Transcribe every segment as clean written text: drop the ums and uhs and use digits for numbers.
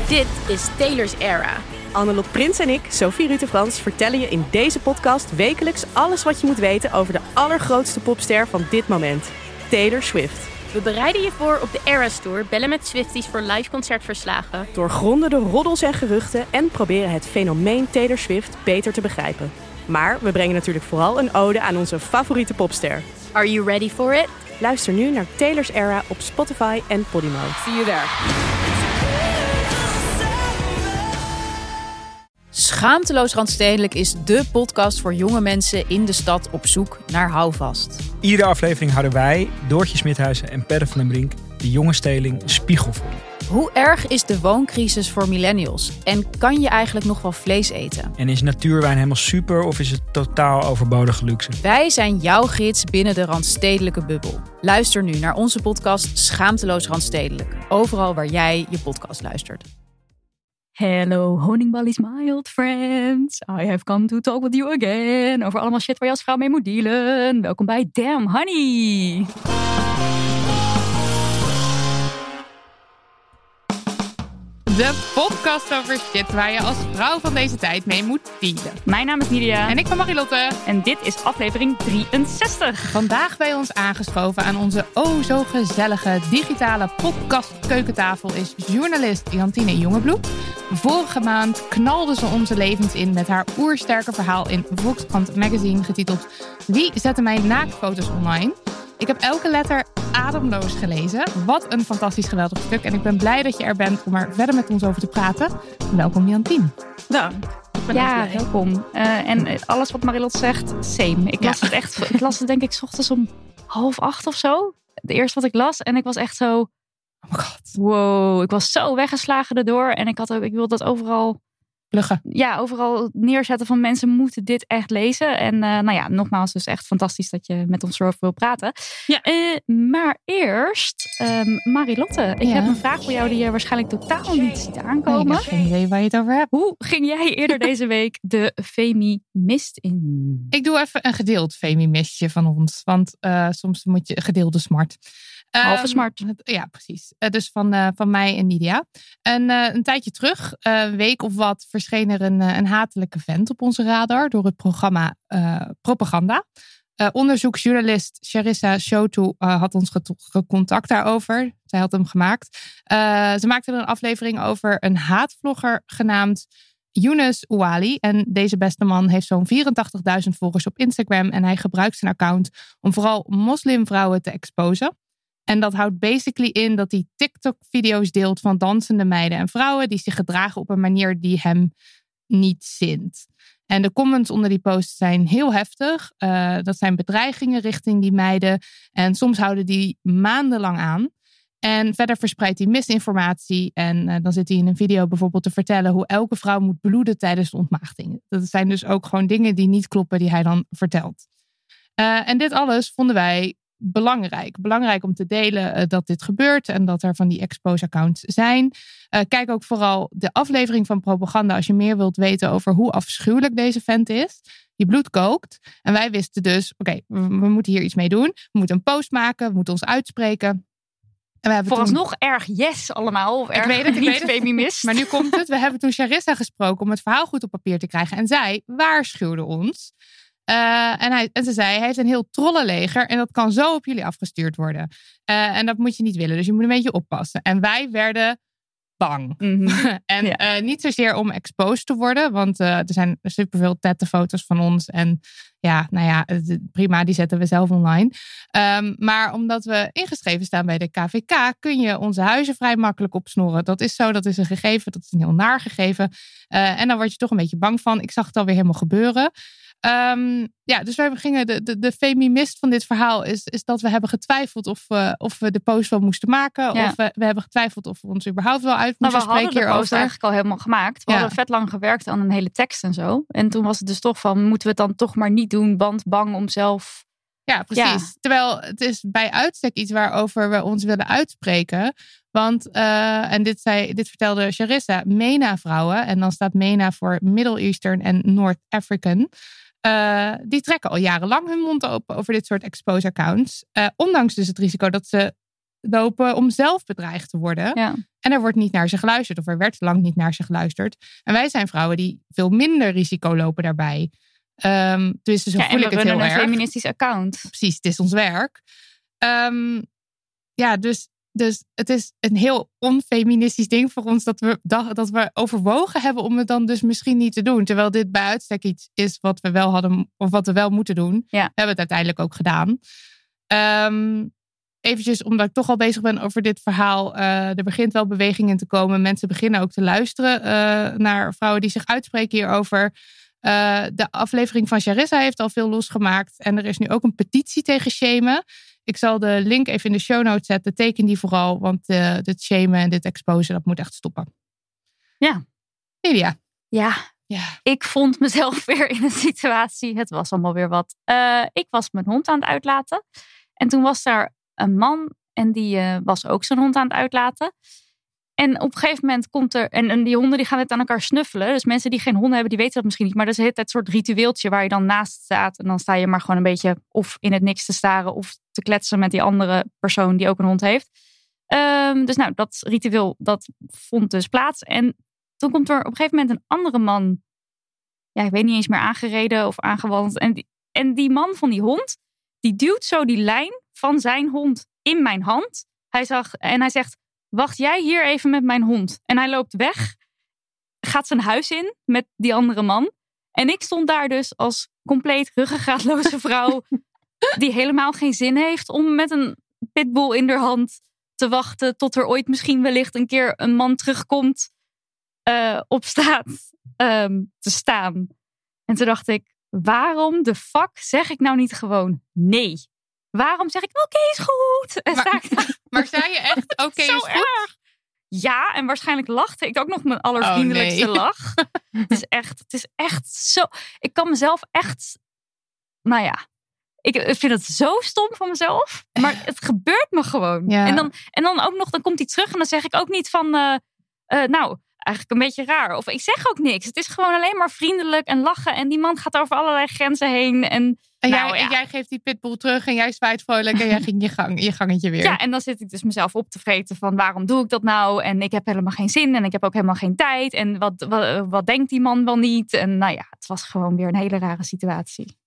Dit is Taylor's Era. Annelot Prins en ik, Sophie Rutte-Frans, vertellen je in deze podcast wekelijks alles wat je moet weten over de allergrootste popster van dit moment, Taylor Swift. We bereiden je voor op de Eras Tour, bellen met Swifties voor live concertverslagen. Doorgronden de roddels en geruchten en proberen het fenomeen Taylor Swift beter te begrijpen. Maar we brengen natuurlijk vooral een ode aan onze favoriete popster. Are you ready for it? Luister nu naar Taylor's Era op Spotify en Podimo. See you there. Schaamteloos Randstedelijk is dé podcast voor jonge mensen in de stad op zoek naar houvast. Iedere aflevering houden wij, Doortje Smithuizen en Perre van den Brink, de jonge steling een spiegel voor. Hoe erg is de wooncrisis voor millennials? En kan je eigenlijk nog wel vlees eten? En is natuurwijn helemaal super of is het totaal overbodige luxe? Wij zijn jouw gids binnen de Randstedelijke bubbel. Luister nu naar onze podcast Schaamteloos Randstedelijk. Overal waar jij je podcast luistert. Hello, honingballies, my old friends. I have come to talk with you again. Over allemaal shit waar je als vrouw mee moet dealen. Welkom bij Damn Honey. De podcast over shit waar je als vrouw van deze tijd mee moet dealen. Mijn naam is Nidia. En ik ben Marilotte. En dit is aflevering 63. Vandaag bij ons aangeschoven aan onze zo gezellige digitale podcast keukentafel is journalist Jantine Jongebloed. Vorige maand knalde ze onze levens in met haar oersterke verhaal in Volkskrant Magazine getiteld Wie zette mijn naaktfoto's online? Ik heb elke letter ademloos gelezen. Wat een fantastisch geweldig stuk. En ik ben blij dat je er bent om er verder met ons over te praten. Welkom Jantien. Dank. Ja, welkom. En alles wat Marilotte zegt, same. Ik las het denk ik 's ochtends om 7:30 of zo. Het eerste wat ik las. En ik was echt zo... Oh my god. Wow, ik was zo weggeslagen erdoor. En ik wilde dat overal... Pluggen. Ja, overal neerzetten van mensen moeten dit echt lezen. En nogmaals, dus echt fantastisch dat je met ons erover wil praten. Ja. Maar eerst, Marilotte, ik heb een vraag voor jou die je waarschijnlijk totaal niet ziet aankomen. Ik heb geen idee waar je het over hebt. Hoe ging jij eerder deze week de Femi-mist in? Ik doe even een gedeeld Femi-mistje van ons. Want soms moet je gedeelde smart. Halve smart. Ja, precies. Dus van mij en Nidia. Een tijdje terug, een week of wat, verscheen er een hatelijke vent op onze radar door het programma Propaganda. Onderzoeksjournalist Charissa Shotu had ons gecontact daarover. Zij had hem gemaakt. Ze maakte er een aflevering over een haatvlogger genaamd Younes Ouali. En deze beste man heeft zo'n 84.000 volgers op Instagram. En hij gebruikt zijn account om vooral moslimvrouwen te exposen. En dat houdt basically in dat hij TikTok-video's deelt van dansende meiden en vrouwen die zich gedragen op een manier die hem niet zint. En de comments onder die posts zijn heel heftig. Dat zijn bedreigingen richting die meiden. En soms houden die maandenlang aan. En verder verspreidt hij misinformatie. En dan zit hij in een video bijvoorbeeld te vertellen hoe elke vrouw moet bloeden tijdens de ontmaagding. Dat zijn dus ook gewoon dingen die niet kloppen die hij dan vertelt. En dit alles vonden wij belangrijk. Belangrijk om te delen dat dit gebeurt en dat er van die expose-accounts zijn. Kijk ook vooral de aflevering van Propaganda als je meer wilt weten over hoe afschuwelijk deze vent is. Je bloed kookt. En wij wisten dus, oké, we moeten hier iets mee doen. We moeten een post maken, we moeten ons uitspreken. En we hebben vooralsnog erg yes allemaal. Of erg ik weet het. Femimist. Maar nu komt het. We hebben toen Charissa gesproken om het verhaal goed op papier te krijgen. En zij waarschuwde ons. En ze zei, hij heeft een heel trollenleger en dat kan zo op jullie afgestuurd worden. En dat moet je niet willen, dus je moet een beetje oppassen. En wij werden bang. Mm-hmm. En niet zozeer om exposed te worden, want er zijn superveel tettenfoto's van ons. En prima, die zetten we zelf online. Maar omdat we ingeschreven staan bij de KVK, kun je onze huizen vrij makkelijk opsnorren. Dat is zo, dat is een gegeven, dat is een heel naar gegeven. En dan word je toch een beetje bang van. Ik zag het alweer helemaal gebeuren. Dus wij gingen de femimist van dit verhaal is dat we hebben getwijfeld of we de post wel moesten maken. Ja. Of we hebben getwijfeld of we ons überhaupt wel uit moesten spreken hierover. We hadden de post eigenlijk al helemaal gemaakt. We hadden vet lang gewerkt aan een hele tekst en zo. En toen was het dus toch van, moeten we het dan toch maar niet doen, want bang om zelf... Ja, precies. Ja. Terwijl het is bij uitstek iets waarover we ons willen uitspreken. Want, en dit vertelde Charissa, MENA-vrouwen, en dan staat MENA voor Middle Eastern en North African... die trekken al jarenlang hun mond open over dit soort expose accounts. Ondanks dus het risico dat ze lopen om zelf bedreigd te worden. Ja. En er wordt niet naar ze geluisterd. Of er werd lang niet naar ze geluisterd. En wij zijn vrouwen die veel minder risico lopen daarbij. Dus zo voel ik het heel erg. En we runnen een feministisch account. Precies, het is ons werk. Dus het is een heel onfeministisch ding voor ons dat we overwogen hebben om het dan dus misschien niet te doen. Terwijl dit bij uitstek iets is wat we wel hadden of wat we wel moeten doen. Ja. We hebben het uiteindelijk ook gedaan. Eventjes, omdat ik toch al bezig ben over dit verhaal. Er begint wel beweging in te komen. Mensen beginnen ook te luisteren naar vrouwen die zich uitspreken hierover. De aflevering van Charissa heeft al veel losgemaakt. En er is nu ook een petitie tegen shamen. Ik zal de link even in de show notes zetten. Teken die vooral, want dit shamen en dit exposen, dat moet echt stoppen. Ja. Lydia. Ja. Ik vond mezelf weer in een situatie. Het was allemaal weer wat. Ik was mijn hond aan het uitlaten. En toen was daar een man en die was ook zijn hond aan het uitlaten. En op een gegeven moment komt er... En die honden die gaan net aan elkaar snuffelen. Dus mensen die geen honden hebben, die weten dat misschien niet. Maar dat is het soort ritueeltje waar je dan naast staat. En dan sta je maar gewoon een beetje of in het niks te staren of te kletsen met die andere persoon die ook een hond heeft. Dus nou, dat ritueel, dat vond dus plaats. En toen komt er op een gegeven moment een andere man... Ja, ik weet niet eens meer aangereden of aangewandeld. En die man van die hond, die duwt zo die lijn van zijn hond in mijn hand. Hij zegt... Wacht jij hier even met mijn hond. En hij loopt weg. Gaat zijn huis in met die andere man. En ik stond daar dus als compleet ruggengraatloze vrouw. Die helemaal geen zin heeft om met een pitbull in haar hand te wachten. Tot er ooit misschien wellicht een keer een man terugkomt op straat te staan. En toen dacht ik, waarom de fuck zeg ik nou niet gewoon nee? Waarom zeg ik, oké, is goed? Maar zei je echt, oké, is goed? Erg. Ja, en waarschijnlijk lachte ik ook nog mijn allervriendelijkste lach. Het is echt zo... Ik kan mezelf echt... Nou ja, ik vind het zo stom van mezelf. Maar het gebeurt me gewoon. Ja. En dan ook nog, dan komt hij terug en dan zeg ik ook niet van... nou, eigenlijk een beetje raar. Of ik zeg ook niks. Het is gewoon alleen maar vriendelijk en lachen. En die man gaat over allerlei grenzen heen. En jij geeft die pitbull terug en jij zwaait vrolijk en jij ging je gangetje weer. Ja, en dan zit ik dus mezelf op te vreten van waarom doe ik dat nou? En ik heb helemaal geen zin en ik heb ook helemaal geen tijd. En wat denkt die man wel niet? En nou ja, het was gewoon weer een hele rare situatie.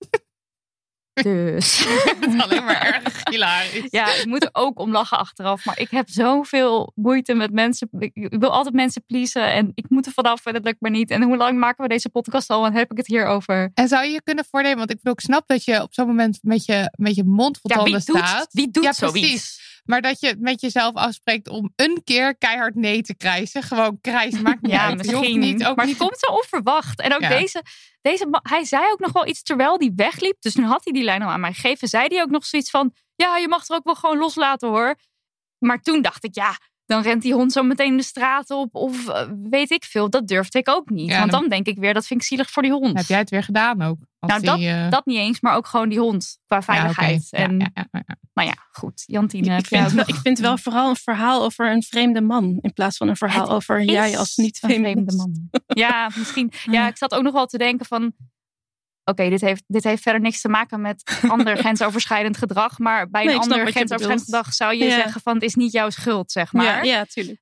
Dus. Het is alleen maar erg hilarisch. Ja, ik moet er ook om lachen achteraf. Maar ik heb zoveel moeite met mensen. Ik wil altijd mensen pleasen. En ik moet er vanaf en dat lukt me niet. En hoe lang maken we deze podcast al? En heb ik het hierover? En zou je je kunnen voornemen? Want ik snap dat je op zo'n moment met je mond vol tanden staat. Wie doet zoiets? Precies. Maar dat je met jezelf afspreekt om een keer keihard nee te krijsen. Gewoon krijs, maakt niet uit. Misschien niet. Maar het komt zo onverwacht. En ook deze hij zei ook nog wel iets terwijl die wegliep. Dus nu had hij die lijn al aan mij gegeven. Zei hij ook nog zoiets van... Ja, je mag er ook wel gewoon loslaten hoor. Maar toen dacht ik, ja... Dan rent die hond zo meteen de straat op. Of weet ik veel. Dat durfde ik ook niet. Want dan denk ik weer, dat vind ik zielig voor die hond. Heb jij het weer gedaan ook? Dat niet eens. Maar ook gewoon die hond. Qua veiligheid. Ja, okay. Nou ja, goed. Jantine. Ik vind wel vooral een verhaal over een vreemde man. In plaats van een verhaal over jij als niet vreemde man. Ja, misschien. Ja, ik zat ook nog wel te denken van... Oké, dit heeft verder niks te maken met ander grensoverschrijdend gedrag. Maar bij een ander grensoverschrijdend gedrag zou je zeggen van... Het is niet jouw schuld, zeg maar. Ja, tuurlijk.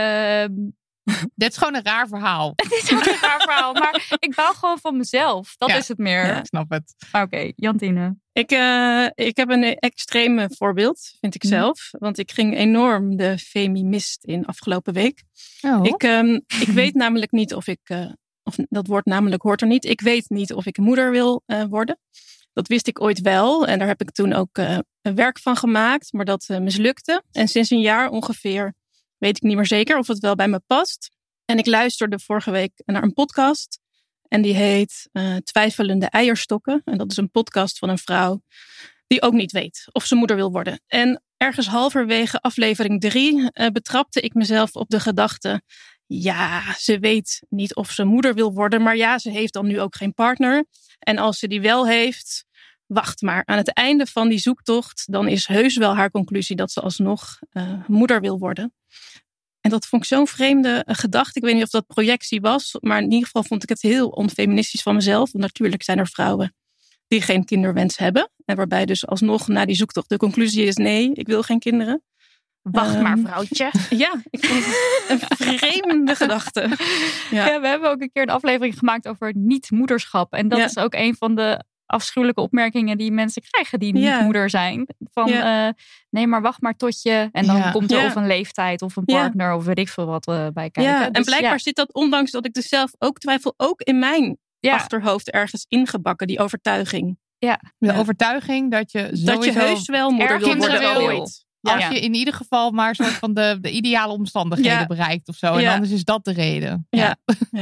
Dit is gewoon een raar verhaal. Het is gewoon een raar verhaal. Maar ik baal gewoon van mezelf. Dat is het meer. Ja, ik snap het. Oké, Jantine. Ik heb een extreem voorbeeld, vind ik zelf. Want ik ging enorm de feminist in afgelopen week. Oh. Ik weet namelijk niet of ik... Of dat woord namelijk hoort er niet. Ik weet niet of ik moeder wil worden. Dat wist ik ooit wel. En daar heb ik toen ook werk van gemaakt. Maar dat mislukte. En sinds een jaar ongeveer weet ik niet meer zeker of het wel bij me past. En ik luisterde vorige week naar een podcast. En die heet Twijfelende eierstokken. En dat is een podcast van een vrouw die ook niet weet of ze moeder wil worden. En ergens halverwege aflevering 3 betrapte ik mezelf op de gedachte... Ja, ze weet niet of ze moeder wil worden. Maar ja, ze heeft dan nu ook geen partner. En als ze die wel heeft, wacht maar. Aan het einde van die zoektocht, dan is heus wel haar conclusie dat ze alsnog moeder wil worden. En dat vond ik zo'n vreemde gedachte. Ik weet niet of dat projectie was. Maar in ieder geval vond ik het heel onfeministisch van mezelf. Want natuurlijk zijn er vrouwen die geen kinderwens hebben. En waarbij dus alsnog na die zoektocht de conclusie is... nee, ik wil geen kinderen. Wacht maar, vrouwtje. Ja, ik vond het een vreemde gedachte. Ja, we hebben ook een keer een aflevering gemaakt over niet-moederschap. En dat is ook een van de afschuwelijke opmerkingen die mensen krijgen die niet moeder zijn. Van nee, maar wacht maar tot je. En dan komt er of een leeftijd of een partner of weet ik veel wat bij kijken. Ja, dus en blijkbaar zit dat, ondanks dat ik dus zelf ook twijfel, ook in mijn achterhoofd ergens ingebakken, die overtuiging. Ja. De overtuiging dat je sowieso dat je heus wel moeder wil worden ooit. Als je in ieder geval maar een soort van de ideale omstandigheden bereikt of zo. En anders is dat de reden. Ja.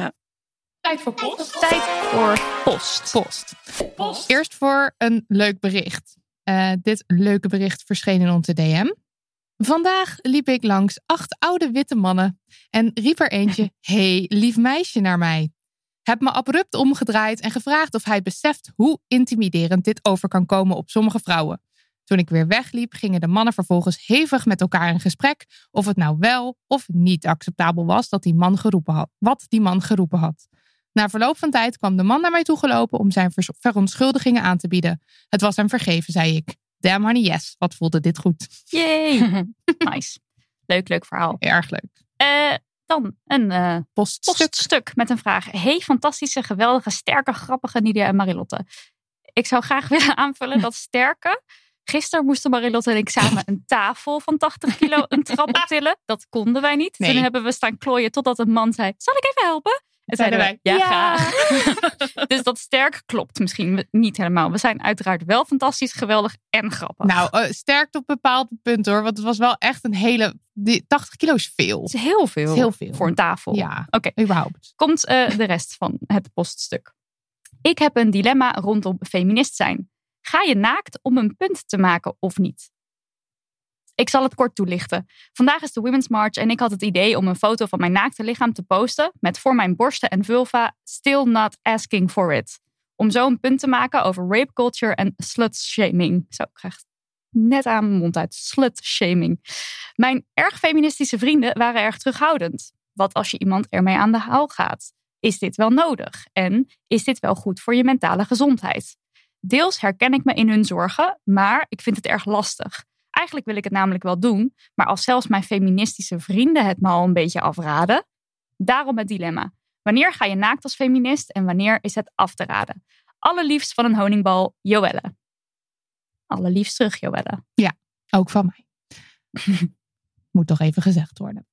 Tijd voor post. Tijd voor post. Eerst voor een leuk bericht. Dit leuke bericht verscheen in onze DM. Vandaag liep ik langs 8 oude witte mannen. En riep er eentje, hey, lief meisje naar mij. Heb me abrupt omgedraaid en gevraagd of hij beseft hoe intimiderend dit over kan komen op sommige vrouwen. Toen ik weer wegliep, gingen de mannen vervolgens hevig met elkaar in gesprek of het nou wel of niet acceptabel was dat die man geroepen had. Na verloop van tijd kwam de man naar mij toegelopen om zijn verontschuldigingen aan te bieden. Het was hem vergeven, zei ik. Damn honey, yes. Wat voelde dit goed. Yay. Nice. Leuk verhaal. Erg leuk. Dan een poststuk met een vraag. Hey, fantastische, geweldige, sterke, grappige Nidia en Marilotte. Ik zou graag willen aanvullen dat sterke... Gisteren moesten Marilotte en ik samen een tafel van 80 kilo een trap optillen. Dat konden wij niet. Nee. Toen hebben we staan klooien totdat een man zei, zal ik even helpen? En zeiden wij, ja, graag. Dus dat sterk klopt misschien niet helemaal. We zijn uiteraard wel fantastisch, geweldig en grappig. Nou, sterk op bepaalde punten hoor. Want het was wel echt een hele... 80 kilo is veel. Het is heel veel. Is heel veel. Voor een tafel. Ja, oké. Überhaupt. Komt de rest van het poststuk. Ik heb een dilemma rondom feminist zijn. Ga je naakt om een punt te maken of niet? Ik zal het kort toelichten. Vandaag is de Women's March en ik had het idee om een foto van mijn naakte lichaam te posten met voor mijn borsten en vulva still not asking for it. Om zo een punt te maken over rape culture en slut-shaming. Zo, ik krijg net aan mijn mond uit. Slut-shaming. Mijn erg feministische vrienden waren erg terughoudend. Wat als je iemand ermee aan de haal gaat? Is dit wel nodig? En is dit wel goed voor je mentale gezondheid? Deels herken ik me in hun zorgen, maar ik vind het erg lastig. Eigenlijk wil ik het namelijk wel doen, maar als zelfs mijn feministische vrienden het me al een beetje afraden. Daarom het dilemma. Wanneer ga je naakt als feminist en wanneer is het af te raden? Allerliefst van een honingbal, Joelle. Allerliefst terug, Joelle. Ja, ook van mij. Moet toch even gezegd worden.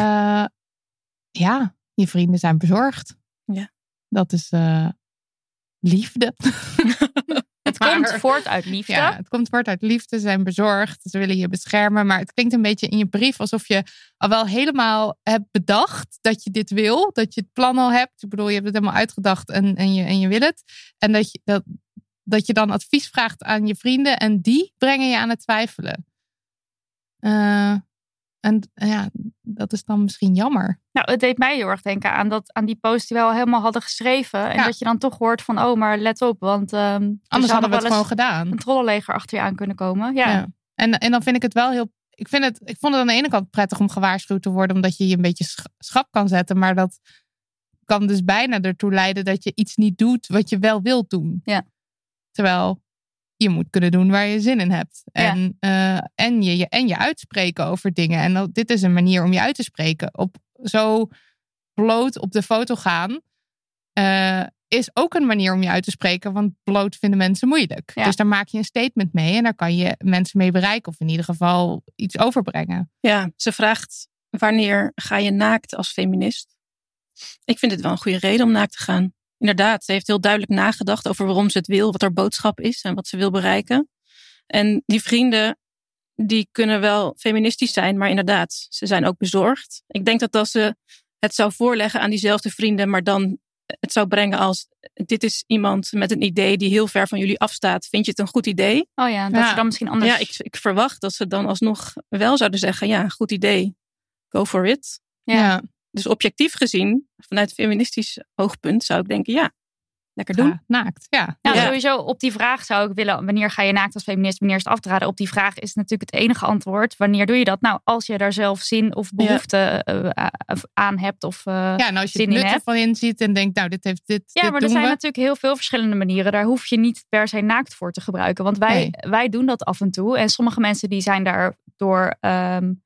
Ja, je vrienden zijn bezorgd. Ja. Dat is liefde. Het komt voort uit liefde. Ja, het komt voort uit liefde. Ze zijn bezorgd. Ze willen je beschermen. Maar het klinkt een beetje in je brief alsof je al wel helemaal hebt bedacht dat je dit wil. Dat je het plan al hebt. Ik bedoel, je hebt het helemaal uitgedacht en je wil het. En dat je dan advies vraagt aan je vrienden. En die brengen je aan het twijfelen. En ja, dat is dan misschien jammer. Nou, het deed mij heel erg denken aan die post die we al helemaal hadden geschreven. En dat je dan toch hoort van, oh, maar let op. Want anders hadden we het gewoon gedaan. Een trollenleger achter je aan kunnen komen. Ja. En dan vind ik het wel heel... Ik vond het aan de ene kant prettig om gewaarschuwd te worden. Omdat je een beetje schrap kan zetten. Maar dat kan dus bijna ertoe leiden dat je iets niet doet wat je wel wilt doen. Ja. Terwijl... je moet kunnen doen waar je zin in hebt. En je uitspreken over dingen. En dit is een manier om je uit te spreken. Op zo bloot op de foto gaan... is ook een manier om je uit te spreken. Want bloot vinden mensen moeilijk. Ja. Dus daar maak je een statement mee. En daar kan je mensen mee bereiken. Of in ieder geval iets overbrengen. Ja, ze vraagt... wanneer ga je naakt als feminist? Ik vind het wel een goede reden om naakt te gaan. Inderdaad, ze heeft heel duidelijk nagedacht over waarom ze het wil, wat haar boodschap is en wat ze wil bereiken. En die vrienden, die kunnen wel feministisch zijn, maar inderdaad, ze zijn ook bezorgd. Ik denk dat als ze het zou voorleggen aan diezelfde vrienden, maar dan het zou brengen als, dit is iemand met een idee die heel ver van jullie afstaat. Vind je het een goed idee? Oh ja, dat ze dan misschien anders... Ja, ik verwacht dat ze dan alsnog wel zouden zeggen, ja, goed idee, go for it. Ja. Dus objectief gezien, vanuit feministisch oogpunt, zou ik denken, ja, lekker doen. Ja, naakt, ja. Nou, sowieso op die vraag zou ik willen, wanneer ga je naakt als feminist, wanneer is het af te raden? Op die vraag is natuurlijk het enige antwoord. Wanneer doe je dat? Nou, als je daar zelf zin of behoefte aan hebt of en als je het nut ervan inziet en denkt, nou, dit heeft dit. Ja, dit maar er zijn natuurlijk heel veel verschillende manieren. Daar hoef je niet per se naakt voor te gebruiken. Want wij doen dat af en toe. En sommige mensen die zijn daardoor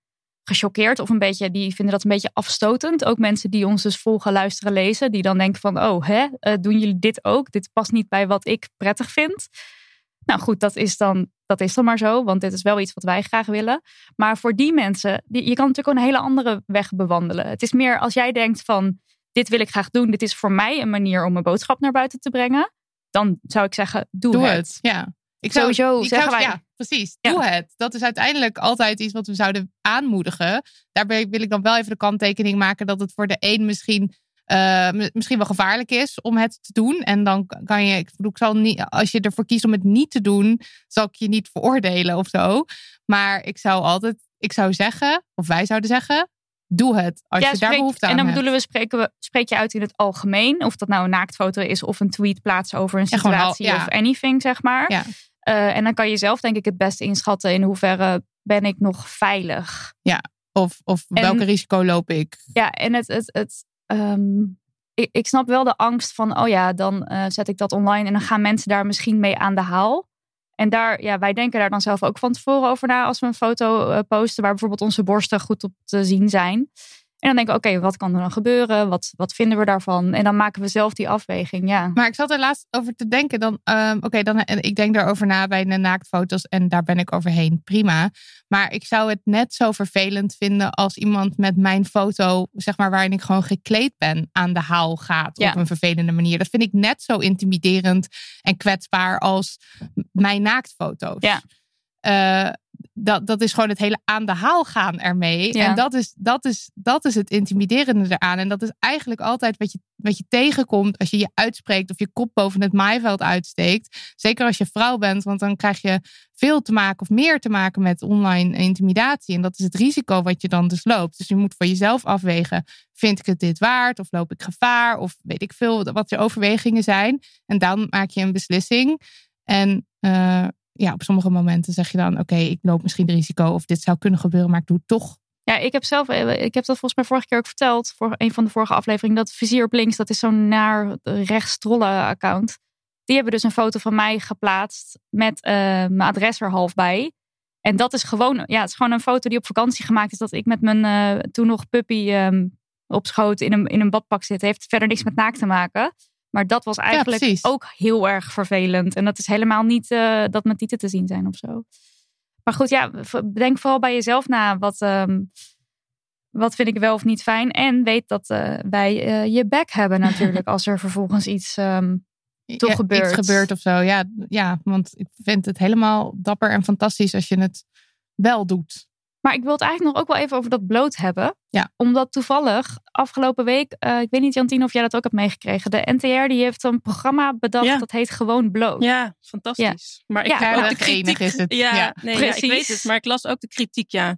gechoqueerd of die vinden dat een beetje afstotend. Ook mensen die ons dus volgen, luisteren, lezen. Die dan denken van, doen jullie dit ook? Dit past niet bij wat ik prettig vind. Nou goed, dat is dan maar zo. Want dit is wel iets wat wij graag willen. Maar voor die mensen, je kan natuurlijk ook een hele andere weg bewandelen. Het is meer als jij denkt van, dit wil ik graag doen. Dit is voor mij een manier om mijn boodschap naar buiten te brengen. Dan zou ik zeggen, doe het. Ja. Ja, precies. Doe het. Dat is uiteindelijk altijd iets wat we zouden aanmoedigen. Daarbij wil ik dan wel even de kanttekening maken dat het voor de een misschien wel gevaarlijk is om het te doen. En dan kan je, ik zal niet, als je ervoor kiest om het niet te doen, zal ik je niet veroordelen of zo. Maar ik zou zeggen, of wij zouden zeggen, doe het als je daar behoefte aan hebt. En dan bedoelen we, spreek je uit in het algemeen. Of dat nou een naaktfoto is of een tweet plaatsen over een situatie of anything, zeg maar. Ja. En dan kan je zelf denk ik het beste inschatten in hoeverre ben ik nog veilig. Ja, of welke risico loop ik. Ja, en ik snap wel de angst van, dan zet ik dat online en dan gaan mensen daar misschien mee aan de haal. En wij denken daar dan zelf ook van tevoren over na als we een foto posten waar bijvoorbeeld onze borsten goed op te zien zijn. En dan denken we, wat kan er dan gebeuren? Wat vinden we daarvan? En dan maken we zelf die afweging, ja. Maar ik zat er laatst over te denken. Dan, ik denk daarover na bij de naaktfoto's en daar ben ik overheen. Prima. Maar ik zou het net zo vervelend vinden als iemand met mijn foto, zeg maar, waarin ik gewoon gekleed ben, aan de haal gaat op een vervelende manier. Dat vind ik net zo intimiderend en kwetsbaar als mijn naaktfoto's. Ja. Dat is gewoon het hele aan de haal gaan ermee. Ja. En dat is het intimiderende eraan. En dat is eigenlijk altijd wat je tegenkomt als je je uitspreekt of je kop boven het maaiveld uitsteekt. Zeker als je vrouw bent, want dan krijg je veel te maken of meer te maken met online intimidatie. En dat is het risico wat je dan dus loopt. Dus je moet voor jezelf afwegen, vind ik het dit waard? Of loop ik gevaar? Of weet ik veel wat je overwegingen zijn. En dan maak je een beslissing. En op sommige momenten zeg je dan, ik loop misschien het risico of dit zou kunnen gebeuren, maar ik doe het toch. Ja, ik heb dat volgens mij vorige keer ook verteld, voor een van de vorige afleveringen, dat Vizier op links, dat is zo'n naar rechts trollen account. Die hebben dus een foto van mij geplaatst met mijn adres er half bij. En dat is gewoon, het is gewoon een foto die op vakantie gemaakt is, dat ik met mijn toen nog puppy op schoot in een badpak zit. Heeft verder niks met naakt te maken. Maar dat was eigenlijk ook heel erg vervelend. En dat is helemaal niet dat mijn tieten te zien zijn of zo. Maar goed, denk vooral bij jezelf na. Wat vind ik wel of niet fijn. En weet dat wij je back hebben natuurlijk. Als er vervolgens iets gebeurt. Iets gebeurt of zo. Ja, want ik vind het helemaal dapper en fantastisch als je het wel doet. Maar ik wil het eigenlijk nog ook wel even over dat bloot hebben. Ja. Omdat toevallig afgelopen week, ik weet niet Jantien of jij dat ook hebt meegekregen. De NTR die heeft een programma bedacht dat heet Gewoon Bloot. Ja, fantastisch. Ja. Maar ik heb ook de kritiek. Is het. Ik weet het, maar ik las ook de kritiek, ja.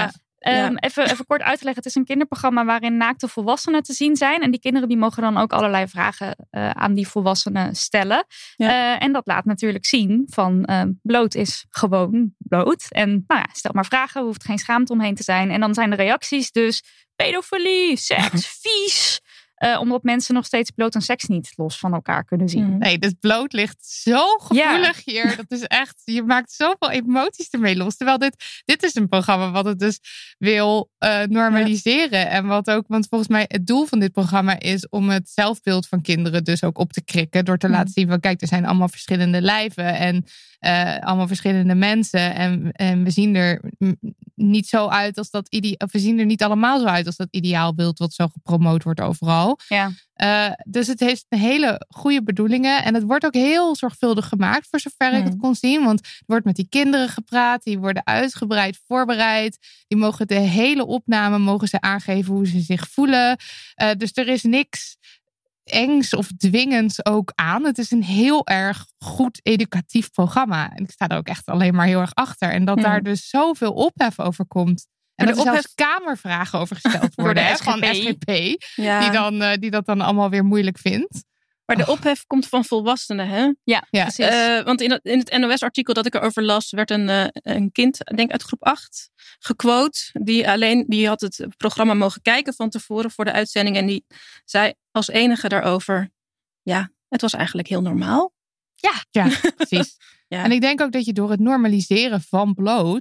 Even kort uit te leggen. Het is een kinderprogramma waarin naakte volwassenen te zien zijn. En die kinderen die mogen dan ook allerlei vragen aan die volwassenen stellen. Ja. En dat laat natuurlijk zien van bloot is gewoon bloot. En stel maar vragen, hoeft geen schaamte omheen te zijn. En dan zijn de reacties dus pedofilie, seks, vies. Omdat mensen nog steeds bloot en seks niet los van elkaar kunnen zien. Nee, dus bloot ligt zo gevoelig hier. Dat is echt, je maakt zoveel emoties ermee los. Terwijl dit is een programma wat het dus wil normaliseren. Ja. En wat ook, want volgens mij het doel van dit programma is om het zelfbeeld van kinderen dus ook op te krikken. Door te laten zien van kijk, er zijn allemaal verschillende lijven en allemaal verschillende mensen. En we zien er niet zo uit als dat we zien er niet allemaal zo uit als dat ideaalbeeld wat zo gepromoot wordt overal. Ja. Dus het heeft een hele goede bedoelingen. En het wordt ook heel zorgvuldig gemaakt, voor zover ik het kon zien. Want er wordt met die kinderen gepraat. Die worden uitgebreid voorbereid. Die mogen de hele opname aangeven hoe ze zich voelen. Dus er is niks engs of dwingends ook aan. Het is een heel erg goed educatief programma. En ik sta er ook echt alleen maar heel erg achter. En dat daar dus zoveel ophef over komt. En dat er zelfs kamervragen over gesteld worden van SGP. Die dat dan allemaal weer moeilijk vindt. Maar de ophef komt van volwassenen, hè? Ja. Precies. Want in het NOS-artikel dat ik erover las, werd een kind, ik denk uit groep 8, gequote. Die had het programma mogen kijken van tevoren voor de uitzending. En die zei als enige daarover, het was eigenlijk heel normaal. Ja, precies. Ja. En ik denk ook dat je door het normaliseren van bloot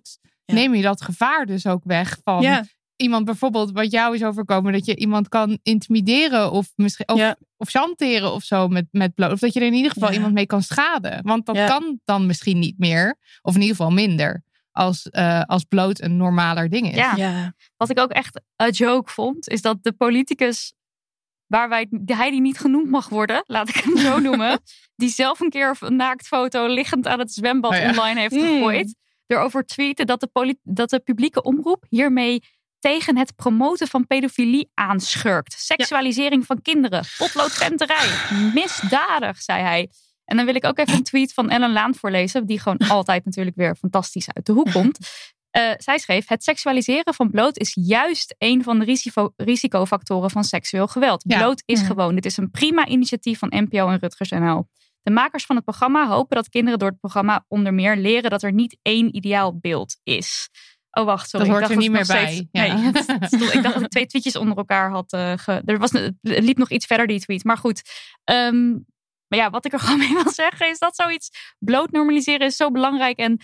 neem je dat gevaar dus ook weg van iemand bijvoorbeeld wat jou is overkomen, dat je iemand kan intimideren of misschien of chanteren of zo met bloot. Of dat je er in ieder geval iemand mee kan schaden. Want dat kan dan misschien niet meer. Of in ieder geval minder. Als bloot een normaler ding is. Ja. Wat ik ook echt een joke vond, is dat de politicus hij die niet genoemd mag worden, laat ik hem zo noemen, die zelf een keer een naaktfoto liggend aan het zwembad online heeft gegooid, erover tweeten dat de publieke omroep hiermee tegen het promoten van pedofilie aanschurkt. Seksualisering van kinderen, potloodventerij, misdadig, zei hij. En dan wil ik ook even een tweet van Ellen Laan voorlezen, die gewoon altijd natuurlijk weer fantastisch uit de hoek komt. Zij schreef, het seksualiseren van bloot is juist een van de risicofactoren van seksueel geweld. Bloot is gewoon. Dit is een prima initiatief van NPO en Rutgers NL. De makers van het programma hopen dat kinderen door het programma onder meer leren dat er niet één ideaal beeld is. Oh, wacht, sorry. Dat hoort er niet meer bij. Steeds... Nee, ik dacht dat ik 2 tweetjes onder elkaar had. Het liep nog iets verder, die tweet. Maar goed. Maar ja, wat ik er gewoon mee wil zeggen is dat zoiets bloot normaliseren is zo belangrijk. En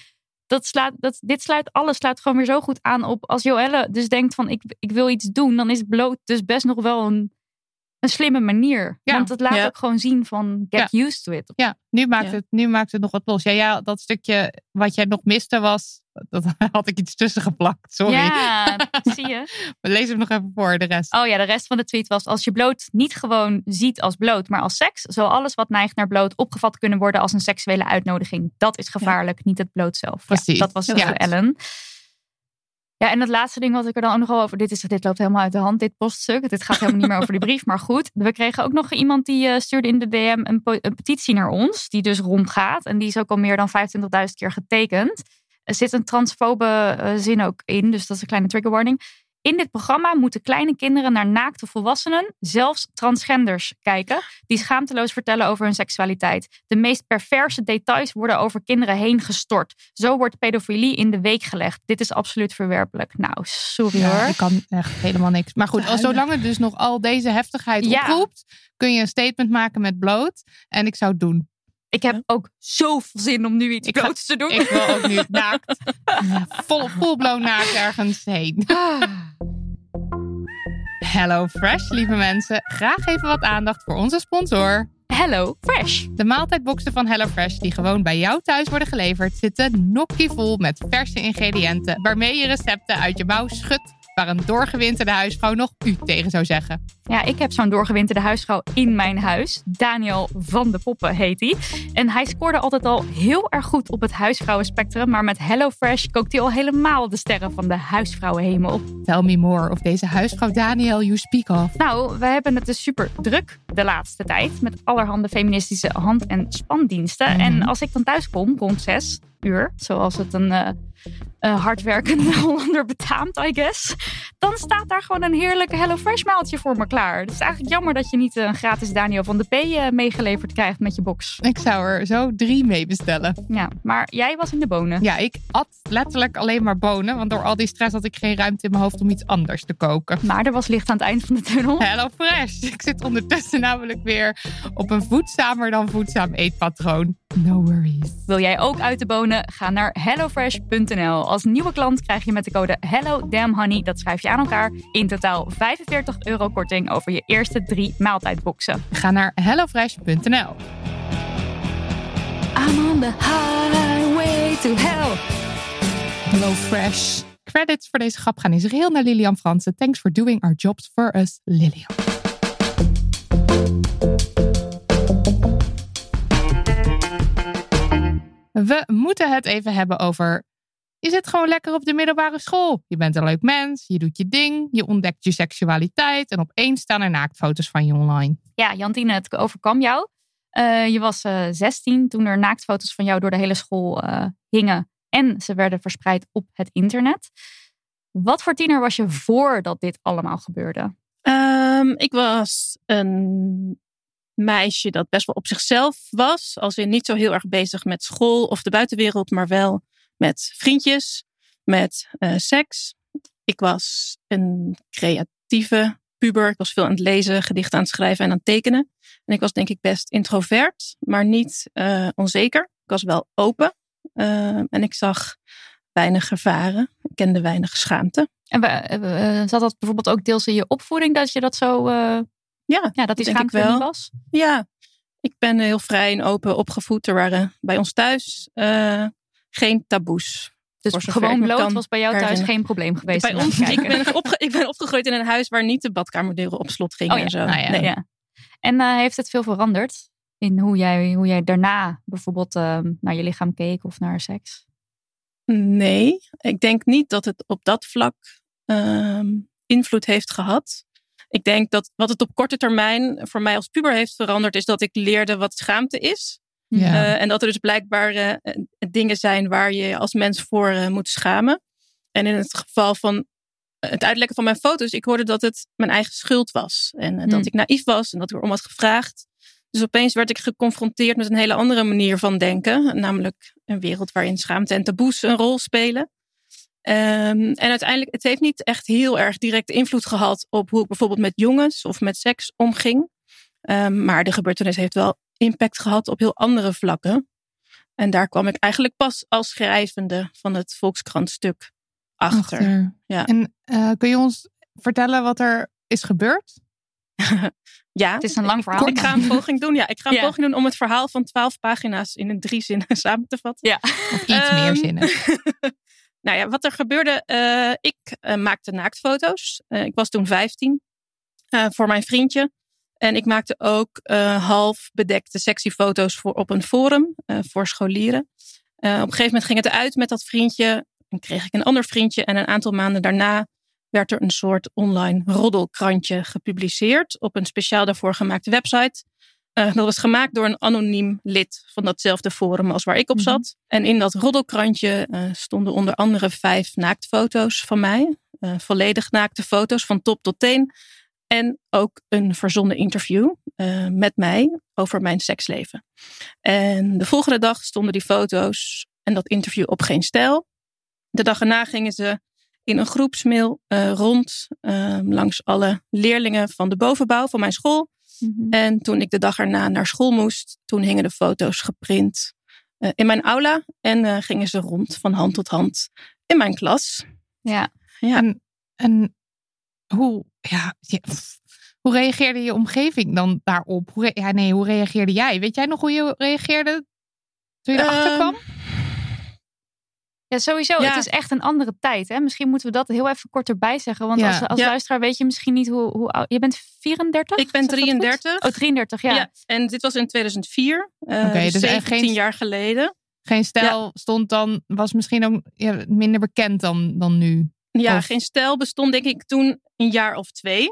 alles sluit gewoon weer zo goed aan op. Als Joelle dus denkt van ik wil iets doen, dan is bloot dus best nog wel een slimme manier. Ja. Want het laat ook gewoon zien van get used to it. Ja, nu maakt het nog wat los. Ja, dat stukje wat jij nog miste was, dat had ik iets tussen geplakt. Sorry. Ja, zie je. We lezen hem nog even voor, de rest. Oh ja, de rest van de tweet was, als je bloot niet gewoon ziet als bloot, maar als seks, zal alles wat neigt naar bloot opgevat kunnen worden als een seksuele uitnodiging. Dat is gevaarlijk, niet het bloot zelf. Precies. Ja, dat was Ellen. Ja, en het laatste ding wat ik er dan ook nog over... Dit loopt helemaal uit de hand, dit poststuk. Dit gaat helemaal niet meer over die brief. Maar goed, we kregen ook nog iemand die stuurde in de DM een petitie naar ons. Die dus rondgaat. En die is ook al meer dan 25.000 keer getekend. Er zit een transfobe zin ook in. Dus dat is een kleine trigger warning. In dit programma moeten kleine kinderen naar naakte volwassenen, zelfs transgenders, kijken. Die schaamteloos vertellen over hun seksualiteit. De meest perverse details worden over kinderen heen gestort. Zo wordt pedofilie in de week gelegd. Dit is absoluut verwerpelijk. Nou, sorry hoor. Ik kan echt helemaal niks. Maar goed, zolang het dus nog al deze heftigheid oproept, kun je een statement maken met bloot. En ik zou het doen. Ik heb ook zoveel zin om nu iets bloots te doen. Ik wil ook nu naakt. Full-blown naakt ergens heen. Hello Fresh, lieve mensen. Graag even wat aandacht voor onze sponsor. Hello Fresh. De maaltijdboxen van Hello Fresh die gewoon bij jou thuis worden geleverd, zitten nokkievol met verse ingrediënten, waarmee je recepten uit je mouw schudt, waar een doorgewinterde huisvrouw nog u tegen zou zeggen. Ja, ik heb zo'n doorgewinterde huisvrouw in mijn huis. Daniel van de Poppen heet hij. En hij scoorde altijd al heel erg goed op het huisvrouwenspectrum. Maar met HelloFresh kookt hij al helemaal de sterren van de huisvrouwenhemel. Tell me more of deze huisvrouw Daniel you speak of. Nou, we hebben het dus super druk de laatste tijd. Met allerhande feministische hand- en spandiensten. En als ik dan thuis kom rond 6 uur, zoals het een hardwerkende Hollander betaamt, I guess, dan staat daar gewoon een heerlijke HelloFresh maaltje voor me klaar. Het is eigenlijk jammer dat je niet een gratis Daniel van de P meegeleverd krijgt met je box. Ik zou er zo 3 mee bestellen. Ja, maar jij was in de bonen. Ja, ik at letterlijk alleen maar bonen, want door al die stress had ik geen ruimte in mijn hoofd om iets anders te koken. Maar er was licht aan het eind van de tunnel. HelloFresh. Ik zit ondertussen namelijk weer op een voedzamer dan voedzaam eetpatroon. No worries. Wil jij ook uit de bonen? Ga naar hellofresh.nl. Als nieuwe klant krijg je met de code HelloDamnHoney, dat schrijf je aan elkaar, in totaal €45 korting over je eerste 3 maaltijdboxen. Ga naar hellofresh.nl. I'm on the highway to hell. HelloFresh. Credits voor deze grap gaan in zijn geheel naar Lilian Fransen. Thanks for doing our jobs for us, Lilian. We moeten het even hebben over... Je zit gewoon lekker op de middelbare school. Je bent een leuk mens, je doet je ding, je ontdekt je seksualiteit en opeens staan er naaktfoto's van je online. Ja, Jantine, het overkwam jou. Je was 16 toen er naaktfoto's van jou door de hele school hingen en ze werden verspreid op het internet. Wat voor tiener was je voordat dit allemaal gebeurde? Ik was een meisje dat best wel op zichzelf was. Als in niet zo heel erg bezig met school of de buitenwereld, maar wel met vriendjes, met seks. Ik was een creatieve puber. Ik was veel aan het lezen, gedichten aan het schrijven en aan het tekenen. En ik was denk ik best introvert, maar niet onzeker. Ik was wel open. En ik zag weinig gevaren. Ik kende weinig schaamte. En zat dat bijvoorbeeld ook deels in je opvoeding dat je dat zo... dat die schaamte er niet was? Ja, ik ben heel vrij en open opgevoed. Er waren bij ons thuis geen taboes. Dus gewoon bloot was bij jou thuis geen probleem geweest? Bij ons, ik ben opgegroeid in een huis waar niet de badkamerdeuren op slot gingen en zo. Nou ja. Nee. En heeft het veel veranderd in hoe jij daarna bijvoorbeeld naar je lichaam keek of naar seks? Nee, ik denk niet dat het op dat vlak invloed heeft gehad. Ik denk dat wat het op korte termijn voor mij als puber heeft veranderd, is dat ik leerde wat schaamte is. Ja. En dat er dus blijkbaar dingen zijn waar je als mens voor moet schamen. En in het geval van het uitlekken van mijn foto's, ik hoorde dat het mijn eigen schuld was. En dat ik naïef was en dat ik erom had gevraagd. Dus opeens werd ik geconfronteerd met een hele andere manier van denken. Namelijk een wereld waarin schaamte en taboes een rol spelen. En uiteindelijk, het heeft niet echt heel erg direct invloed gehad op hoe ik bijvoorbeeld met jongens of met seks omging. Maar de gebeurtenis heeft wel impact gehad op heel andere vlakken. En daar kwam ik eigenlijk pas als schrijvende van het Volkskrant-stuk achter. Ja. En kun je ons vertellen wat er is gebeurd? Ja, het is een lang verhaal. Ik ga een poging doen. Ja, ik ga een poging doen om het verhaal van 12 pagina's in 3 zinnen samen te vatten. Ja. Of iets meer zinnen. Nou ja, wat er gebeurde, ik maakte naaktfoto's. Ik was toen 15 voor mijn vriendje. En ik maakte ook half bedekte sexy foto's op een forum voor scholieren. Op een gegeven moment ging het uit met dat vriendje. Dan kreeg ik een ander vriendje. En een aantal maanden daarna werd er een soort online roddelkrantje gepubliceerd op een speciaal daarvoor gemaakte website. Dat was gemaakt door een anoniem lid van datzelfde forum als waar ik op zat. En in dat roddelkrantje stonden onder andere 5 naaktfoto's van mij. Volledig naakte foto's van top tot teen. En ook een verzonnen interview met mij over mijn seksleven. En de volgende dag stonden die foto's en dat interview op Geen Stijl. De dag erna gingen ze in een groepsmail rond langs alle leerlingen van de bovenbouw van mijn school. Mm-hmm. En toen ik de dag erna naar school moest, toen hingen de foto's geprint in mijn aula. En gingen ze rond van hand tot hand in mijn klas. Ja. En hoe reageerde je omgeving dan daarop? Hoe reageerde jij? Weet jij nog hoe je reageerde toen je erachter kwam? Ja, sowieso. Ja. Het is echt een andere tijd. Hè? Misschien moeten we dat heel even kort erbij zeggen. Want als luisteraar weet je misschien niet hoe oud... Je bent 34? Ik ben 33. Oh, 33, ja. En dit was in 2004. Dus 17 jaar geleden. Geen Stijl stond dan... Was misschien ook minder bekend dan nu. Ja, Geen Stijl bestond denk ik toen een jaar of 2.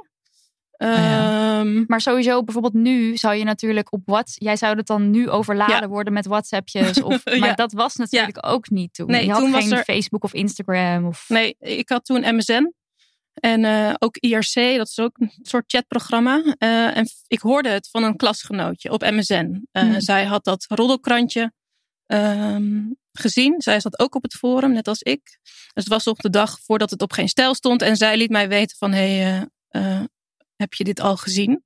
Maar sowieso bijvoorbeeld nu zou je natuurlijk op WhatsApp... Jij zou het dan nu overladen worden met WhatsAppjes. Maar dat was natuurlijk ook niet toen. Nee, je had toen geen Facebook of Instagram. Nee, ik had toen MSN. En ook IRC, dat is ook een soort chatprogramma. En ik hoorde het van een klasgenootje op MSN. Zij had dat roddelkrantje gezien. Zij zat ook op het forum, net als ik. Dus het was op de dag voordat het op Geen Stijl stond. En zij liet mij weten van... heb je dit al gezien?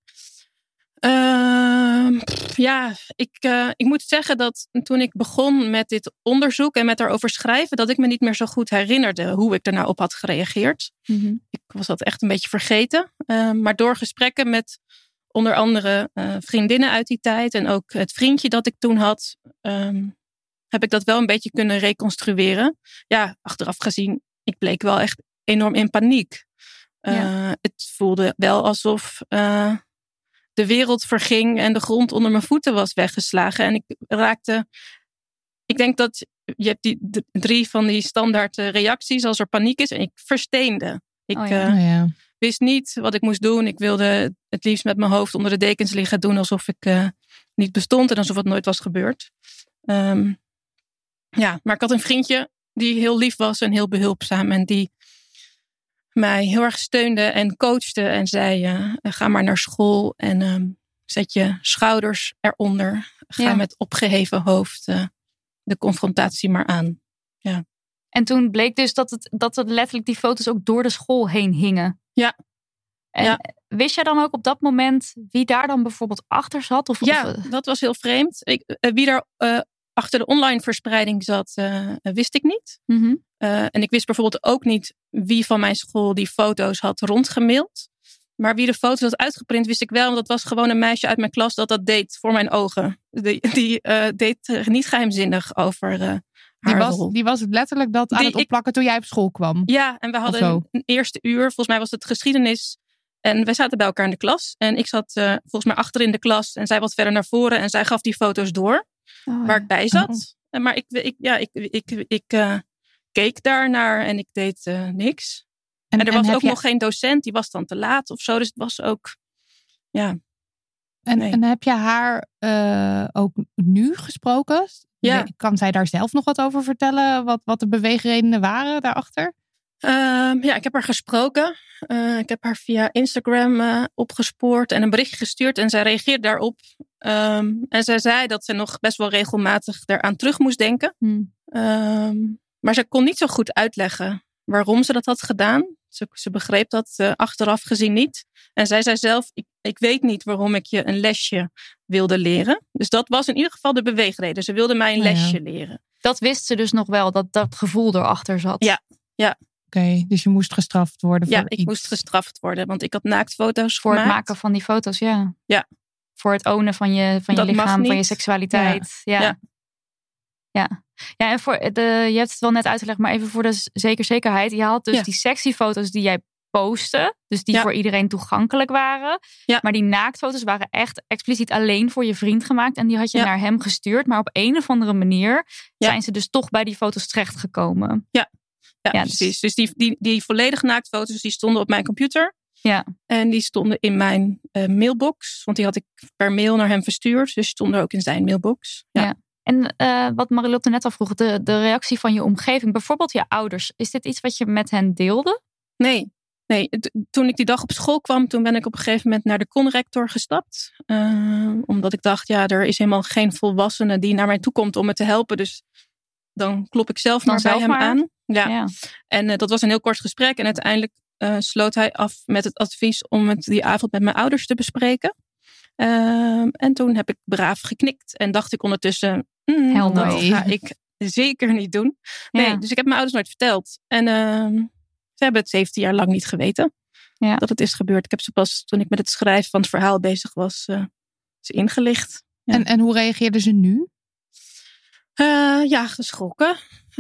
Ik moet zeggen dat toen ik begon met dit onderzoek en met daarover schrijven, dat ik me niet meer zo goed herinnerde hoe ik daarna op had gereageerd. Mm-hmm. Ik was dat echt een beetje vergeten. Maar door gesprekken met onder andere vriendinnen uit die tijd en ook het vriendje dat ik toen had, heb ik dat wel een beetje kunnen reconstrueren. Ja, achteraf gezien, ik bleek wel echt enorm in paniek. Het voelde wel alsof de wereld verging en de grond onder mijn voeten was weggeslagen. En ik denk dat je hebt die 3 van die standaard reacties als er paniek is. En ik versteende. Ik wist niet wat ik moest doen. Ik wilde het liefst met mijn hoofd onder de dekens liggen, doen alsof ik niet bestond en alsof het nooit was gebeurd. Maar ik had een vriendje die heel lief was en heel behulpzaam en die mij heel erg steunde en coachte en zei, ga maar naar school en zet je schouders eronder. Ga met opgeheven hoofd de confrontatie maar aan. Ja. En toen bleek dus dat het letterlijk die foto's ook door de school heen hingen. Ja. En wist jij dan ook op dat moment wie daar dan bijvoorbeeld achter zat? Dat was heel vreemd. Wie daar achter de online verspreiding zat, wist ik niet. Mm-hmm. En ik wist bijvoorbeeld ook niet wie van mijn school die foto's had rondgemaild. Maar wie de foto's had uitgeprint, wist ik wel. Want dat was gewoon een meisje uit mijn klas dat deed voor mijn ogen. Die deed niet geheimzinnig over haar rol. Die was letterlijk dat aan het opplakken toen jij op school kwam. Ja, en we hadden een eerste uur. Volgens mij was het geschiedenis. En wij zaten bij elkaar in de klas. En ik zat volgens mij achter in de klas. En zij wat verder naar voren. En zij gaf die foto's door. Waar ik bij zat. Maar ik keek daarnaar en ik deed niks. En er was ook nog geen docent. Die was dan te laat of zo. Dus het was ook... Ja. En heb je haar ook nu gesproken? Ja. Kan zij daar zelf nog wat over vertellen? Wat de beweegredenen waren daarachter? Ik heb haar gesproken. Ik heb haar via Instagram opgespoord en een berichtje gestuurd. En zij reageerde daarop. En zij zei dat ze nog best wel regelmatig daaraan terug moest denken. Maar ze kon niet zo goed uitleggen waarom ze dat had gedaan. Ze begreep dat achteraf gezien niet. En zij zei zelf, ik weet niet waarom ik je een lesje wilde leren. Dus dat was in ieder geval de beweegreden. Ze wilde mij een lesje leren. Dat wist ze dus nog wel, dat gevoel erachter zat. Ja. Oké, dus je moest gestraft worden voor iets. Ja, ik moest gestraft worden, want ik had naaktfoto's voor gemaakt. Het maken van die foto's, ja. Ja. Voor het ownen van je lichaam, van je seksualiteit. Ja, en je hebt het wel net uitgelegd, maar even voor de zekerheid. Je had dus die sexy foto's die jij postte, dus die voor iedereen toegankelijk waren. Ja. Maar die naaktfoto's waren echt expliciet alleen voor je vriend gemaakt. En die had je naar hem gestuurd. Maar op een of andere manier zijn ze dus toch bij die foto's terechtgekomen. Ja, precies. Dus die volledig naaktfoto's die stonden op mijn computer. Ja. En die stonden in mijn mailbox. Want die had ik per mail naar hem verstuurd. Dus die stonden ook in zijn mailbox. Ja. En wat Marilotte net al vroeg, de reactie van je omgeving, bijvoorbeeld je ouders. Is dit iets wat je met hen deelde? Nee. Toen ik die dag op school kwam, toen ben ik op een gegeven moment naar de conrector gestapt. Omdat ik dacht, er is helemaal geen volwassene die naar mij toe komt om me te helpen. Dus dan klop ik zelf maar bij hem aan. Ja. En dat was een heel kort gesprek. En uiteindelijk sloot hij af met het advies om het die avond met mijn ouders te bespreken. En toen heb ik braaf geknikt. En dacht ik ondertussen, dat ga ik zeker niet doen. Nee, dus ik heb mijn ouders nooit verteld. En ze hebben het 17 jaar lang niet geweten dat het is gebeurd. Ik heb ze pas toen ik met het schrijven van het verhaal bezig was, ze ingelicht. Ja. En hoe reageerden ze nu? Geschrokken.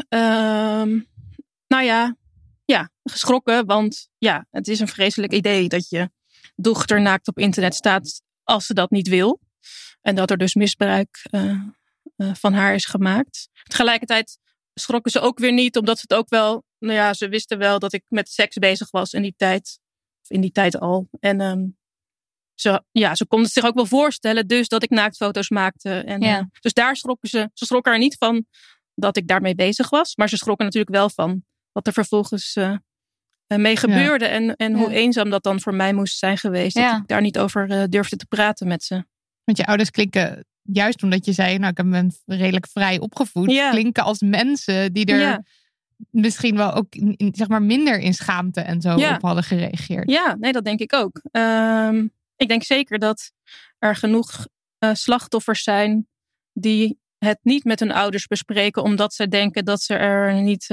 Geschrokken, want het is een vreselijk idee dat je dochter naakt op internet staat als ze dat niet wil. En dat er dus misbruik van haar is gemaakt. Tegelijkertijd schrokken ze ook weer niet, omdat ze het ook wel... ze wisten wel dat ik met seks bezig was in die tijd al. En ze konden zich ook wel voorstellen dus dat ik naaktfoto's maakte. En, dus daar schrokken ze. Ze schrokken er niet van dat ik daarmee bezig was. Maar ze schrokken natuurlijk wel van wat er vervolgens mee gebeurde. En hoe eenzaam dat dan voor mij moest zijn geweest. Dat ik daar niet over durfde te praten met ze. Want je ouders klinken, juist omdat je zei, ik ben redelijk vrij opgevoed. Klinken als mensen die er misschien wel ook minder in schaamte en zo op hadden gereageerd. Ja, nee, dat denk ik ook. Ik denk zeker dat er genoeg slachtoffers zijn die het niet met hun ouders bespreken, omdat ze denken dat ze er niet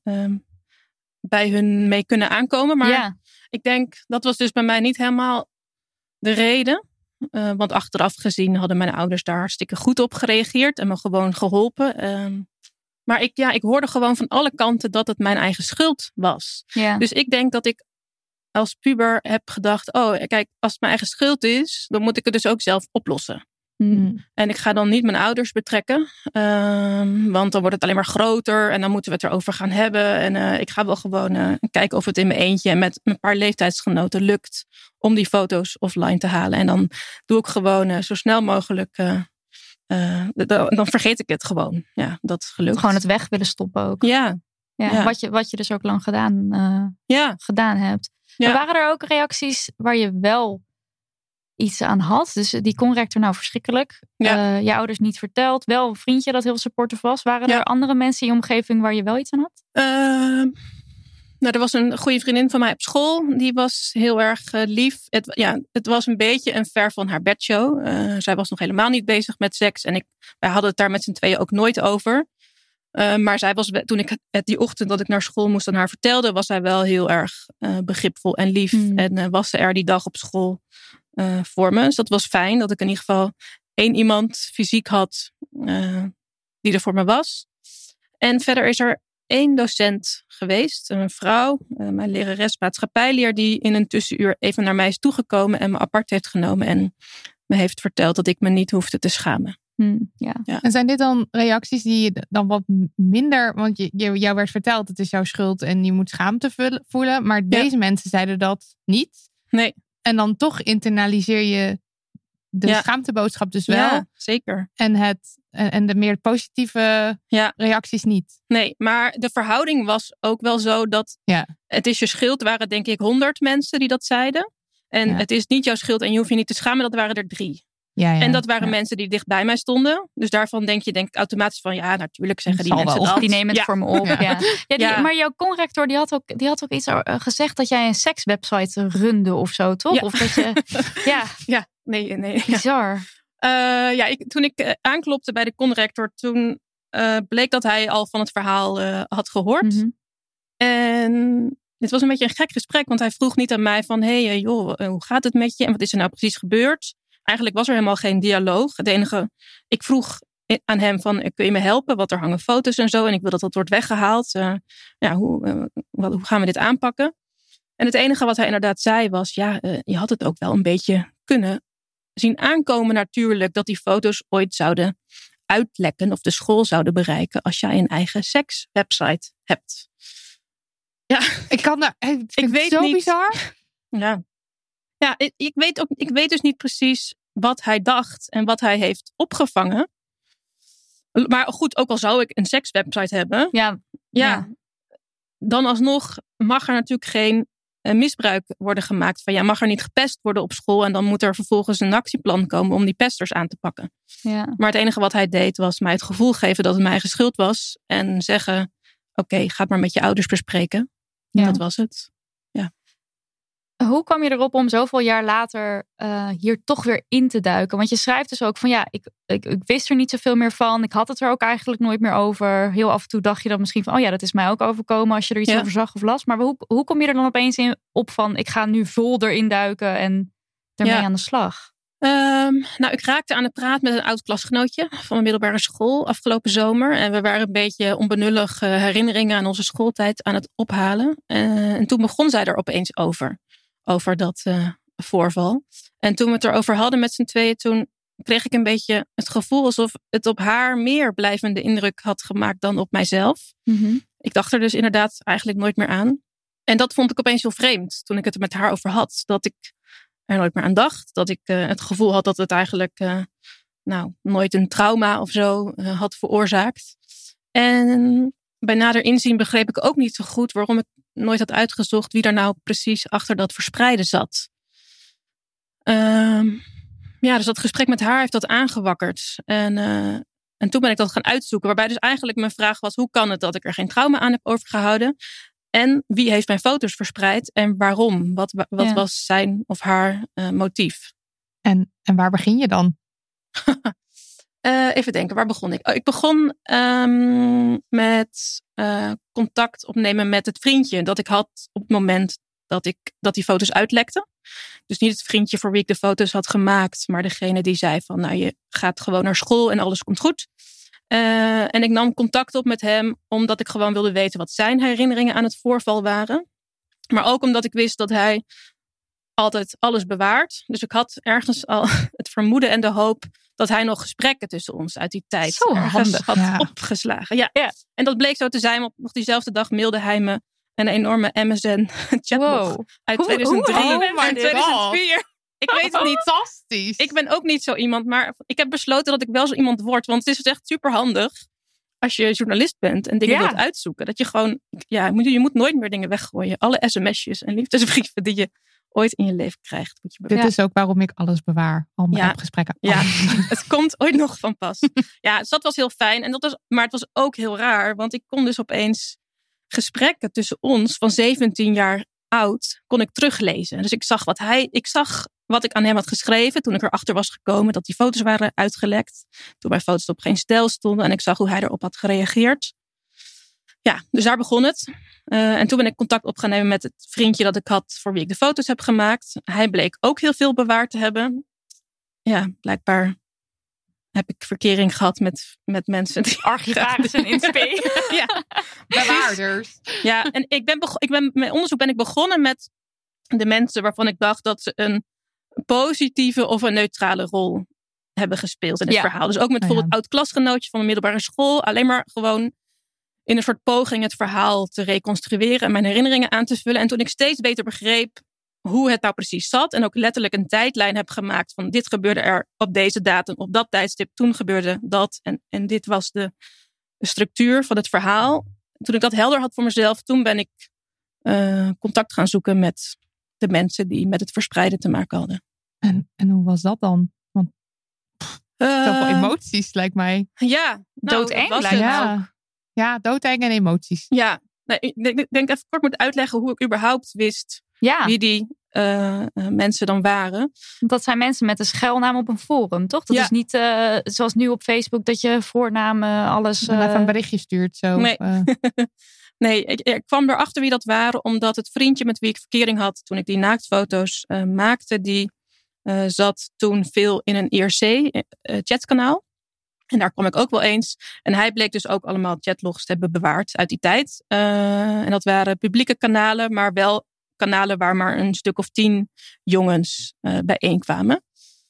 bij hun mee kunnen aankomen. Maar ik denk, dat was dus bij mij niet helemaal de reden. Want achteraf gezien hadden mijn ouders daar hartstikke goed op gereageerd en me gewoon geholpen. Maar ik hoorde gewoon van alle kanten dat het mijn eigen schuld was. Ja. Dus ik denk dat ik als puber heb gedacht, kijk, als het mijn eigen schuld is, dan moet ik het dus ook zelf oplossen. En ik ga dan niet mijn ouders betrekken. Want dan wordt het alleen maar groter. En dan moeten we het erover gaan hebben. En ik ga wel gewoon kijken of het in mijn eentje en met een paar leeftijdsgenoten lukt om die foto's offline te halen. En dan doe ik gewoon zo snel mogelijk. Dan vergeet ik het gewoon. Ja, dat gelukt. Gewoon het weg willen stoppen ook. Ja. Wat je dus ook lang gedaan hebt. Ja. Maar waren er ook reacties waar je wel iets aan had? Dus die conrector, verschrikkelijk. Je ouders niet verteld. Wel een vriendje dat heel supportive was. Waren er andere mensen in je omgeving waar je wel iets aan had? er was een goede vriendin van mij op school. Die was heel erg lief. Het was een beetje een ver van haar bedshow. Zij was nog helemaal niet bezig met seks. En wij hadden het daar met z'n tweeën ook nooit over. Maar zij was, toen ik die ochtend dat ik naar school moest aan haar vertelde, was zij wel heel erg begripvol en lief. En was ze er die dag op school voor me. Dus dat was fijn dat ik in ieder geval 1 iemand fysiek had die er voor me was. En verder is er 1 docent geweest, een vrouw, mijn lerares maatschappijleer, die in een tussenuur even naar mij is toegekomen en me apart heeft genomen en me heeft verteld dat ik me niet hoefde te schamen. Ja. En zijn dit dan reacties die je dan wat minder, want jou werd verteld het is jouw schuld en je moet schaamte voelen, maar deze mensen zeiden dat niet? Nee. En dan toch internaliseer je de schaamteboodschap dus wel. Ja, zeker. En de meer positieve reacties niet. Nee, maar de verhouding was ook wel zo dat het is je schuld. Waren denk ik 100 mensen die dat zeiden. En het is niet jouw schuld en je hoeft je niet te schamen. Dat waren er 3. Ja. En dat waren mensen die dicht bij mij stonden. Dus daarvan denk ik automatisch van natuurlijk zeggen die mensen dat. Die nemen het voor me op. Ja. Maar jouw conrector die had ook iets gezegd dat jij een sekswebsite runde of zo, toch? Ja. Of dat je... Nee. Bizar. Toen ik aanklopte bij de conrector, toen bleek dat hij al van het verhaal had gehoord. Mm-hmm. En dit was een beetje een gek gesprek, want hij vroeg niet aan mij van, hoe gaat het met je? En wat is er nou precies gebeurd? Eigenlijk was er helemaal geen dialoog. Het enige, ik vroeg aan hem van, kun je me helpen? Want er hangen foto's en zo en ik wil dat wordt weggehaald. Hoe gaan we dit aanpakken? En het enige wat hij inderdaad zei was, je had het ook wel een beetje kunnen zien aankomen natuurlijk dat die foto's ooit zouden uitlekken of de school zouden bereiken als jij een eigen sekswebsite hebt. Ja, ik weet zo niet. Bizar. Ja, ik weet dus niet precies wat hij dacht en wat hij heeft opgevangen. Maar goed, ook al zou ik een sekswebsite hebben, dan alsnog mag er natuurlijk geen misbruik worden gemaakt. Van mag er niet gepest worden op school en dan moet er vervolgens een actieplan komen om die pesters aan te pakken. Ja. Maar het enige wat hij deed was mij het gevoel geven dat het mijn eigen schuld was en zeggen, oké, ga het maar met je ouders bespreken. Ja. Dat was het. Ja. Hoe kwam je erop om zoveel jaar later hier toch weer in te duiken? Want je schrijft dus ook van ik wist er niet zoveel meer van. Ik had het er ook eigenlijk nooit meer over. Heel af en toe dacht je dan misschien van dat is mij ook overkomen als je er iets over zag of las. Maar hoe kom je er dan opeens op van ik ga nu vol erin duiken en ermee aan de slag? Ik raakte aan het praat met een oud klasgenootje van mijn middelbare school afgelopen zomer. En we waren een beetje onbenullig herinneringen aan onze schooltijd aan het ophalen. En toen begon zij er opeens over dat voorval. En toen we het erover hadden met z'n tweeën, toen kreeg ik een beetje het gevoel alsof het op haar meer blijvende indruk had gemaakt dan op mijzelf. Mm-hmm. Ik dacht er dus inderdaad eigenlijk nooit meer aan. En dat vond ik opeens heel vreemd toen ik het er met haar over had. Dat ik er nooit meer aan dacht. Dat ik het gevoel had dat het eigenlijk nooit een trauma of zo had veroorzaakt. En bij nader inzien begreep ik ook niet zo goed waarom ik nooit had uitgezocht wie er nou precies achter dat verspreiden zat. Dus dat gesprek met haar heeft dat aangewakkerd. En toen ben ik dat gaan uitzoeken. Waarbij dus eigenlijk mijn vraag was, hoe kan het dat ik er geen trauma aan heb overgehouden? En wie heeft mijn foto's verspreid en waarom? Wat was zijn of haar motief? En waar begin je dan? Even denken, waar begon ik? Ik begon met contact opnemen met het vriendje dat ik had op het moment dat die foto's uitlekten. Dus niet het vriendje voor wie ik de foto's had gemaakt, maar degene die zei van, je gaat gewoon naar school en alles komt goed. En ik nam contact op met hem omdat ik gewoon wilde weten wat zijn herinneringen aan het voorval waren. Maar ook omdat ik wist dat hij altijd alles bewaart. Dus ik had ergens al het vermoeden en de hoop dat hij nog gesprekken tussen ons uit die tijd zo handig had opgeslagen. Ja. En dat bleek zo te zijn. Want nog diezelfde dag mailde hij me een enorme MSN chatbot uit 2003 en 2004. Ik weet het niet. Fantastisch. Ik ben ook niet zo iemand, maar ik heb besloten dat ik wel zo iemand word. Want het is dus echt super handig als je journalist bent en dingen wilt uitzoeken. Dat je gewoon, je moet nooit meer dingen weggooien. Alle sms'jes en liefdesbrieven die je ooit in je leven krijgt. Moet je Dit is ook waarom ik alles bewaar. Al mijn appgesprekken. Ja, het komt ooit nog van pas. Dus dat was heel fijn. Maar het was ook heel raar. Want ik kon dus opeens gesprekken tussen ons van 17 jaar oud kon ik teruglezen. Dus ik zag wat ik aan hem had geschreven toen ik erachter was gekomen dat die foto's waren uitgelekt. Toen mijn foto's op geen stijl stonden en ik zag hoe hij erop had gereageerd. Ja, dus daar begon het. En toen ben ik contact op gaan nemen met het vriendje dat ik had voor wie ik de foto's heb gemaakt. Hij bleek ook heel veel bewaard te hebben. Ja, blijkbaar heb ik verkering gehad met mensen die Archivaris en insp. Ja, Bewaarders. Ja, en mijn onderzoek ben ik begonnen met de mensen waarvan ik dacht dat ze een positieve of een neutrale rol hebben gespeeld in het verhaal. Dus ook met bijvoorbeeld oud-klasgenootje van mijn middelbare school. Alleen maar gewoon in een soort poging het verhaal te reconstrueren en mijn herinneringen aan te vullen. En toen ik steeds beter begreep hoe het nou precies zat en ook letterlijk een tijdlijn heb gemaakt van dit gebeurde er op deze datum, op dat tijdstip, toen gebeurde dat en dit was de structuur van het verhaal. Toen ik dat helder had voor mezelf, toen ben ik contact gaan zoeken met de mensen die met het verspreiden te maken hadden. En hoe was dat dan? Want zoveel emoties lijkt mij. Ja, doodeng was lijkt het. mij. Ja, doodeng en emoties. Ja, ik denk even kort moet uitleggen hoe ik überhaupt wist wie die mensen dan waren. Dat zijn mensen met een schuilnaam op een forum, toch? Dat is niet zoals nu op Facebook dat je voornamen, alles... Even een berichtje stuurt. Zo. Nee, nee ik kwam erachter wie dat waren, omdat het vriendje met wie ik verkering had toen ik die naaktfoto's maakte, die zat toen veel in een IRC-chatkanaal. En daar kwam ik ook wel eens. En hij bleek dus ook allemaal chatlogs te hebben bewaard uit die tijd. En dat waren publieke kanalen, maar wel kanalen waar maar een stuk of 10 jongens bijeenkwamen.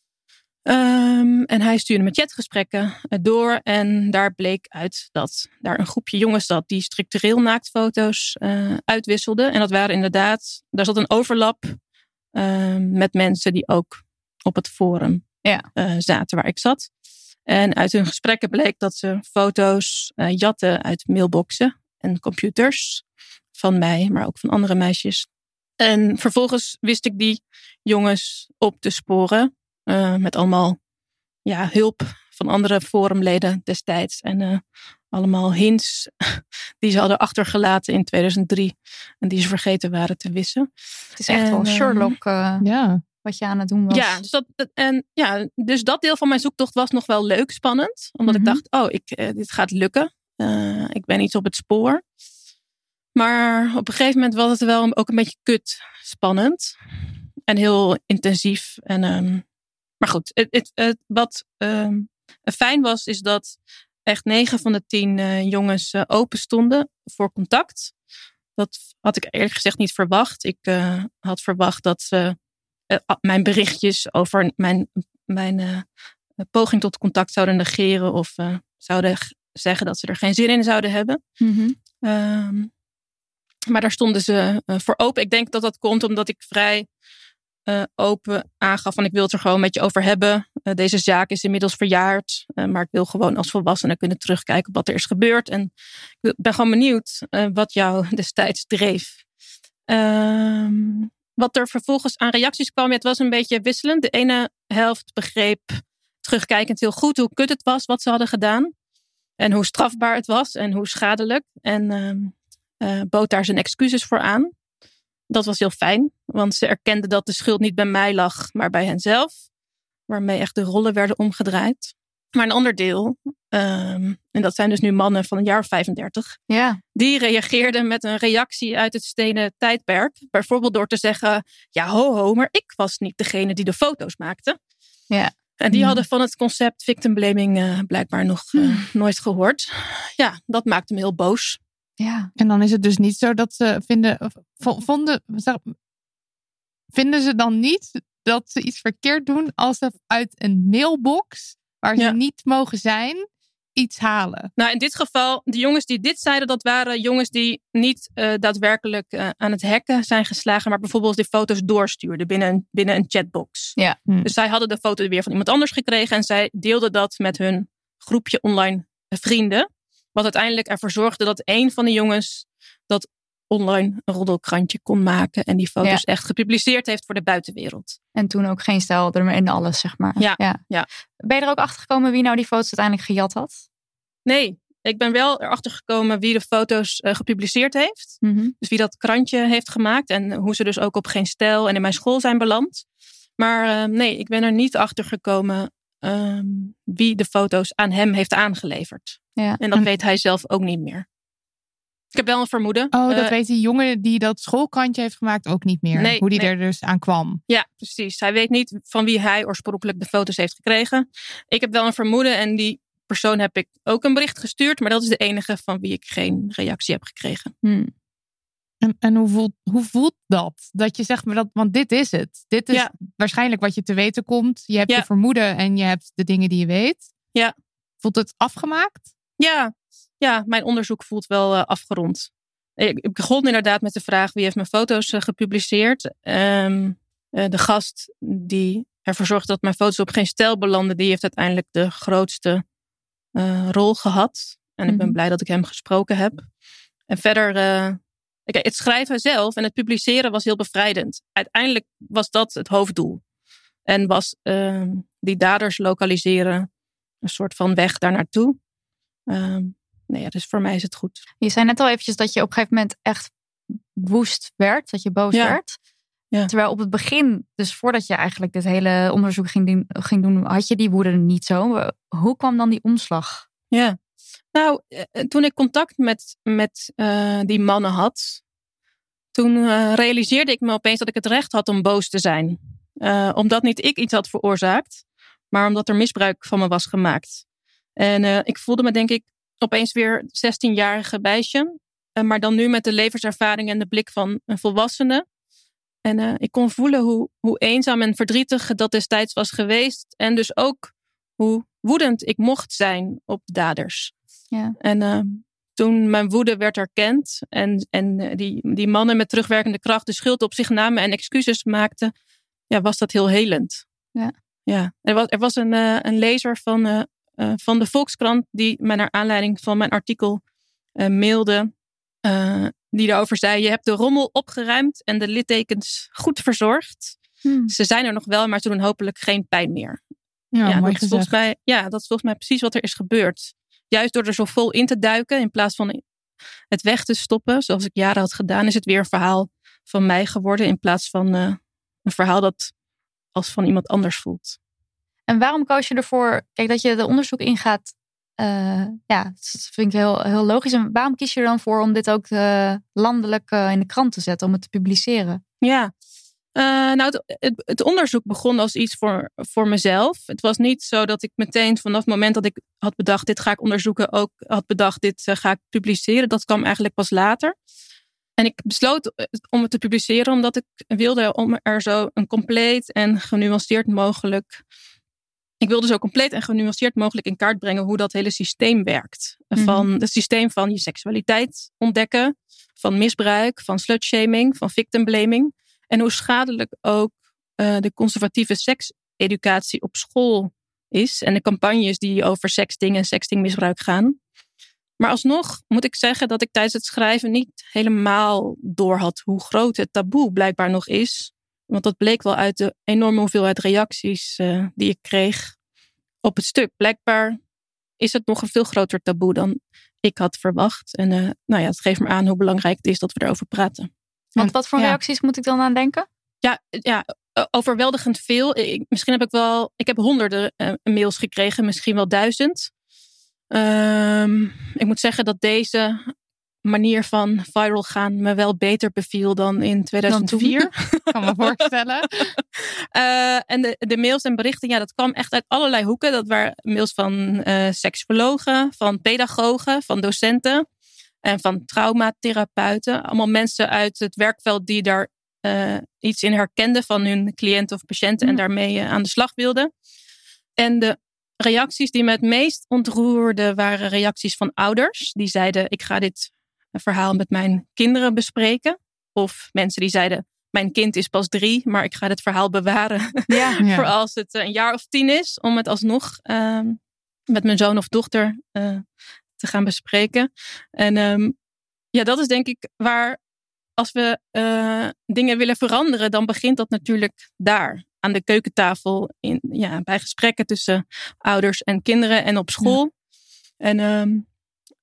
En hij stuurde me chatgesprekken door. En daar bleek uit dat daar een groepje jongens zat die structureel naaktfoto's uitwisselden. En dat waren inderdaad, daar zat een overlap met mensen die ook op het forum zaten waar ik zat. En uit hun gesprekken bleek dat ze foto's jatten uit mailboxen en computers van mij, maar ook van andere meisjes. En vervolgens wist ik die jongens op te sporen met allemaal hulp van andere forumleden destijds. En allemaal hints die ze hadden achtergelaten in 2003 en die ze vergeten waren te wissen. Het is echt wel Sherlock wat je aan het doen was. Ja, dus dat deel van mijn zoektocht was nog wel leuk, spannend. Omdat ik dacht, dit gaat lukken. Ik ben iets op het spoor. Maar op een gegeven moment was het wel ook een beetje kut spannend. En heel intensief. Maar goed, wat fijn was, is dat echt 9 van de 10 jongens open stonden voor contact. Dat had ik eerlijk gezegd niet verwacht. Ik had verwacht dat ze mijn berichtjes over mijn poging tot contact zouden negeren of zouden zeggen dat ze er geen zin in zouden hebben. Maar daar stonden ze voor open. Ik denk dat dat komt omdat ik vrij open aangaf van ik wil het er gewoon met je over hebben. Deze zaak is inmiddels verjaard, maar ik wil gewoon als volwassene kunnen terugkijken op wat er is gebeurd. En ik ben gewoon benieuwd wat jou destijds dreef. Wat er vervolgens aan reacties kwam, het was een beetje wisselend. De ene helft begreep terugkijkend heel goed hoe kut het was wat ze hadden gedaan. En hoe strafbaar het was en hoe schadelijk. En bood daar zijn excuses voor aan. Dat was heel fijn, want ze erkenden dat de schuld niet bij mij lag, maar bij henzelf. Waarmee echt de rollen werden omgedraaid. Maar een ander deel, en dat zijn dus nu mannen van een jaar of 35. Ja. Die reageerden met een reactie uit het stenen tijdperk. Bijvoorbeeld door te zeggen, ja ho, maar ik was niet degene die de foto's maakte. Ja. En die hadden van het concept victim blaming blijkbaar nog nooit gehoord. Ja, dat maakte me heel boos. Ja. En dan is het dus niet zo dat ze vinden ze dan niet dat ze iets verkeerd doen als ze uit een mailbox waar ze niet mogen zijn iets halen? Nou, in dit geval, de jongens die dit zeiden, dat waren jongens die niet daadwerkelijk aan het hacken zijn geslagen, maar bijvoorbeeld die foto's doorstuurden binnen een chatbox. Ja. Dus zij hadden de foto weer van iemand anders gekregen en zij deelden dat met hun groepje online vrienden. Wat uiteindelijk ervoor zorgde dat een van de jongens dat online een roddelkrantje kon maken en die foto's echt gepubliceerd heeft voor de buitenwereld. En toen ook geen stijl er meer in alles, zeg maar. Ja. Ben je er ook achter gekomen wie nou die foto's uiteindelijk gejat had? Nee, ik ben wel erachter gekomen wie de foto's gepubliceerd heeft. Mm-hmm. Dus wie dat krantje heeft gemaakt. En hoe ze dus ook op Geen Stijl en in mijn school zijn beland. Maar nee, ik ben er niet achter gekomen wie de foto's aan hem heeft aangeleverd. Ja. En dat weet hij zelf ook niet meer. Ik heb wel een vermoeden. Oh, dat weet die jongen die dat schoolkrantje heeft gemaakt ook niet meer. Nee, hoe die nee. er dus aan kwam. Ja, precies. Hij weet niet van wie hij oorspronkelijk de foto's heeft gekregen. Ik heb wel een vermoeden en die persoon heb ik ook een bericht gestuurd. Maar dat is de enige van wie ik geen reactie heb gekregen. En hoe voelt dat? Dat je zegt, want dit is het. Dit is waarschijnlijk wat je te weten komt. Je hebt je vermoeden en je hebt de dingen die je weet. Ja. Voelt het afgemaakt? Ja, mijn onderzoek voelt wel afgerond. Ik begon inderdaad met de vraag wie heeft mijn foto's gepubliceerd. De gast die ervoor zorgde dat mijn foto's op Geen Stijl belanden, die heeft uiteindelijk de grootste rol gehad. En ik ben blij dat ik hem gesproken heb. En verder, het schrijven zelf en het publiceren was heel bevrijdend. Uiteindelijk was dat het hoofddoel. En was die daders lokaliseren een soort van weg daar naartoe. Dus voor mij is het goed. Je zei net al eventjes dat je op een gegeven moment echt woest werd. Dat je boos werd. Ja. Terwijl op het begin, dus voordat je eigenlijk dit hele onderzoek ging doen, had je die woede niet zo. Hoe kwam dan die omslag? Ja, nou, toen ik contact met die mannen had, toen realiseerde ik me opeens dat ik het recht had om boos te zijn. Omdat niet ik iets had veroorzaakt, maar omdat er misbruik van me was gemaakt. En ik voelde me denk ik opeens weer 16-jarige meisje. Maar dan nu met de levenservaring en de blik van een volwassene. En ik kon voelen hoe eenzaam en verdrietig dat destijds was geweest. En dus ook hoe woedend ik mocht zijn op daders. Ja. En toen mijn woede werd erkend. En die mannen met terugwerkende kracht de schuld op zich namen en excuses maakten. Ja, was dat heel helend. Ja. Er was een lezer van de Volkskrant die mij naar aanleiding van mijn artikel mailde. Die daarover zei, je hebt de rommel opgeruimd en de littekens goed verzorgd. Ze zijn er nog wel, maar ze doen hopelijk geen pijn meer. Ja, mooi dat is volgens mij precies wat er is gebeurd. Juist door er zo vol in te duiken in plaats van het weg te stoppen, zoals ik jaren had gedaan, is het weer een verhaal van mij geworden in plaats van een verhaal dat als van iemand anders voelt. En waarom koos je ervoor, kijk, dat je de onderzoek ingaat? Dat vind ik heel, heel logisch. En waarom kies je er dan voor om dit ook landelijk in de krant te zetten, om het te publiceren? Ja, het onderzoek begon als iets voor mezelf. Het was niet zo dat ik meteen vanaf het moment dat ik had bedacht, dit ga ik onderzoeken, ook had bedacht, dit ga ik publiceren. Dat kwam eigenlijk pas later. En ik besloot om het te publiceren omdat ik wilde om er zo een compleet en genuanceerd mogelijk... Ik wilde zo compleet en genuanceerd mogelijk in kaart brengen hoe dat hele systeem werkt. Van het systeem van je seksualiteit ontdekken, van misbruik, van slutshaming, van victim blaming. En hoe schadelijk ook de conservatieve sekseducatie op school is. En de campagnes die over sexting en sextingmisbruik gaan. Maar alsnog moet ik zeggen dat ik tijdens het schrijven niet helemaal doorhad hoe groot het taboe blijkbaar nog is. Want dat bleek wel uit de enorme hoeveelheid reacties die ik kreeg op het stuk. Blijkbaar is het nog een veel groter taboe dan ik had verwacht. En het geeft me aan hoe belangrijk het is dat we erover praten. Want wat voor reacties moet ik dan aan denken? Ja, overweldigend veel. Ik heb honderden mails gekregen, misschien wel 1000. Ik moet zeggen dat deze manier van viral gaan me wel beter beviel dan in 2004. Kan me voorstellen. En de mails en berichten, dat kwam echt uit allerlei hoeken. Dat waren mails van seksuologen, van pedagogen, van docenten en van traumatherapeuten. Allemaal mensen uit het werkveld die daar iets in herkenden van hun cliënten of patiënten en daarmee aan de slag wilden. En de reacties die me het meest ontroerden waren reacties van ouders. Die zeiden, ik ga dit verhaal met mijn kinderen bespreken. Of mensen die zeiden, mijn kind is pas 3, maar ik ga dit verhaal bewaren. Voor als het een jaar of 10 is. Om het alsnog met mijn zoon of dochter te gaan bespreken. En dat is denk ik waar, als we dingen willen veranderen, dan begint dat natuurlijk daar. Aan de keukentafel, bij gesprekken tussen ouders en kinderen en op school. Ja. En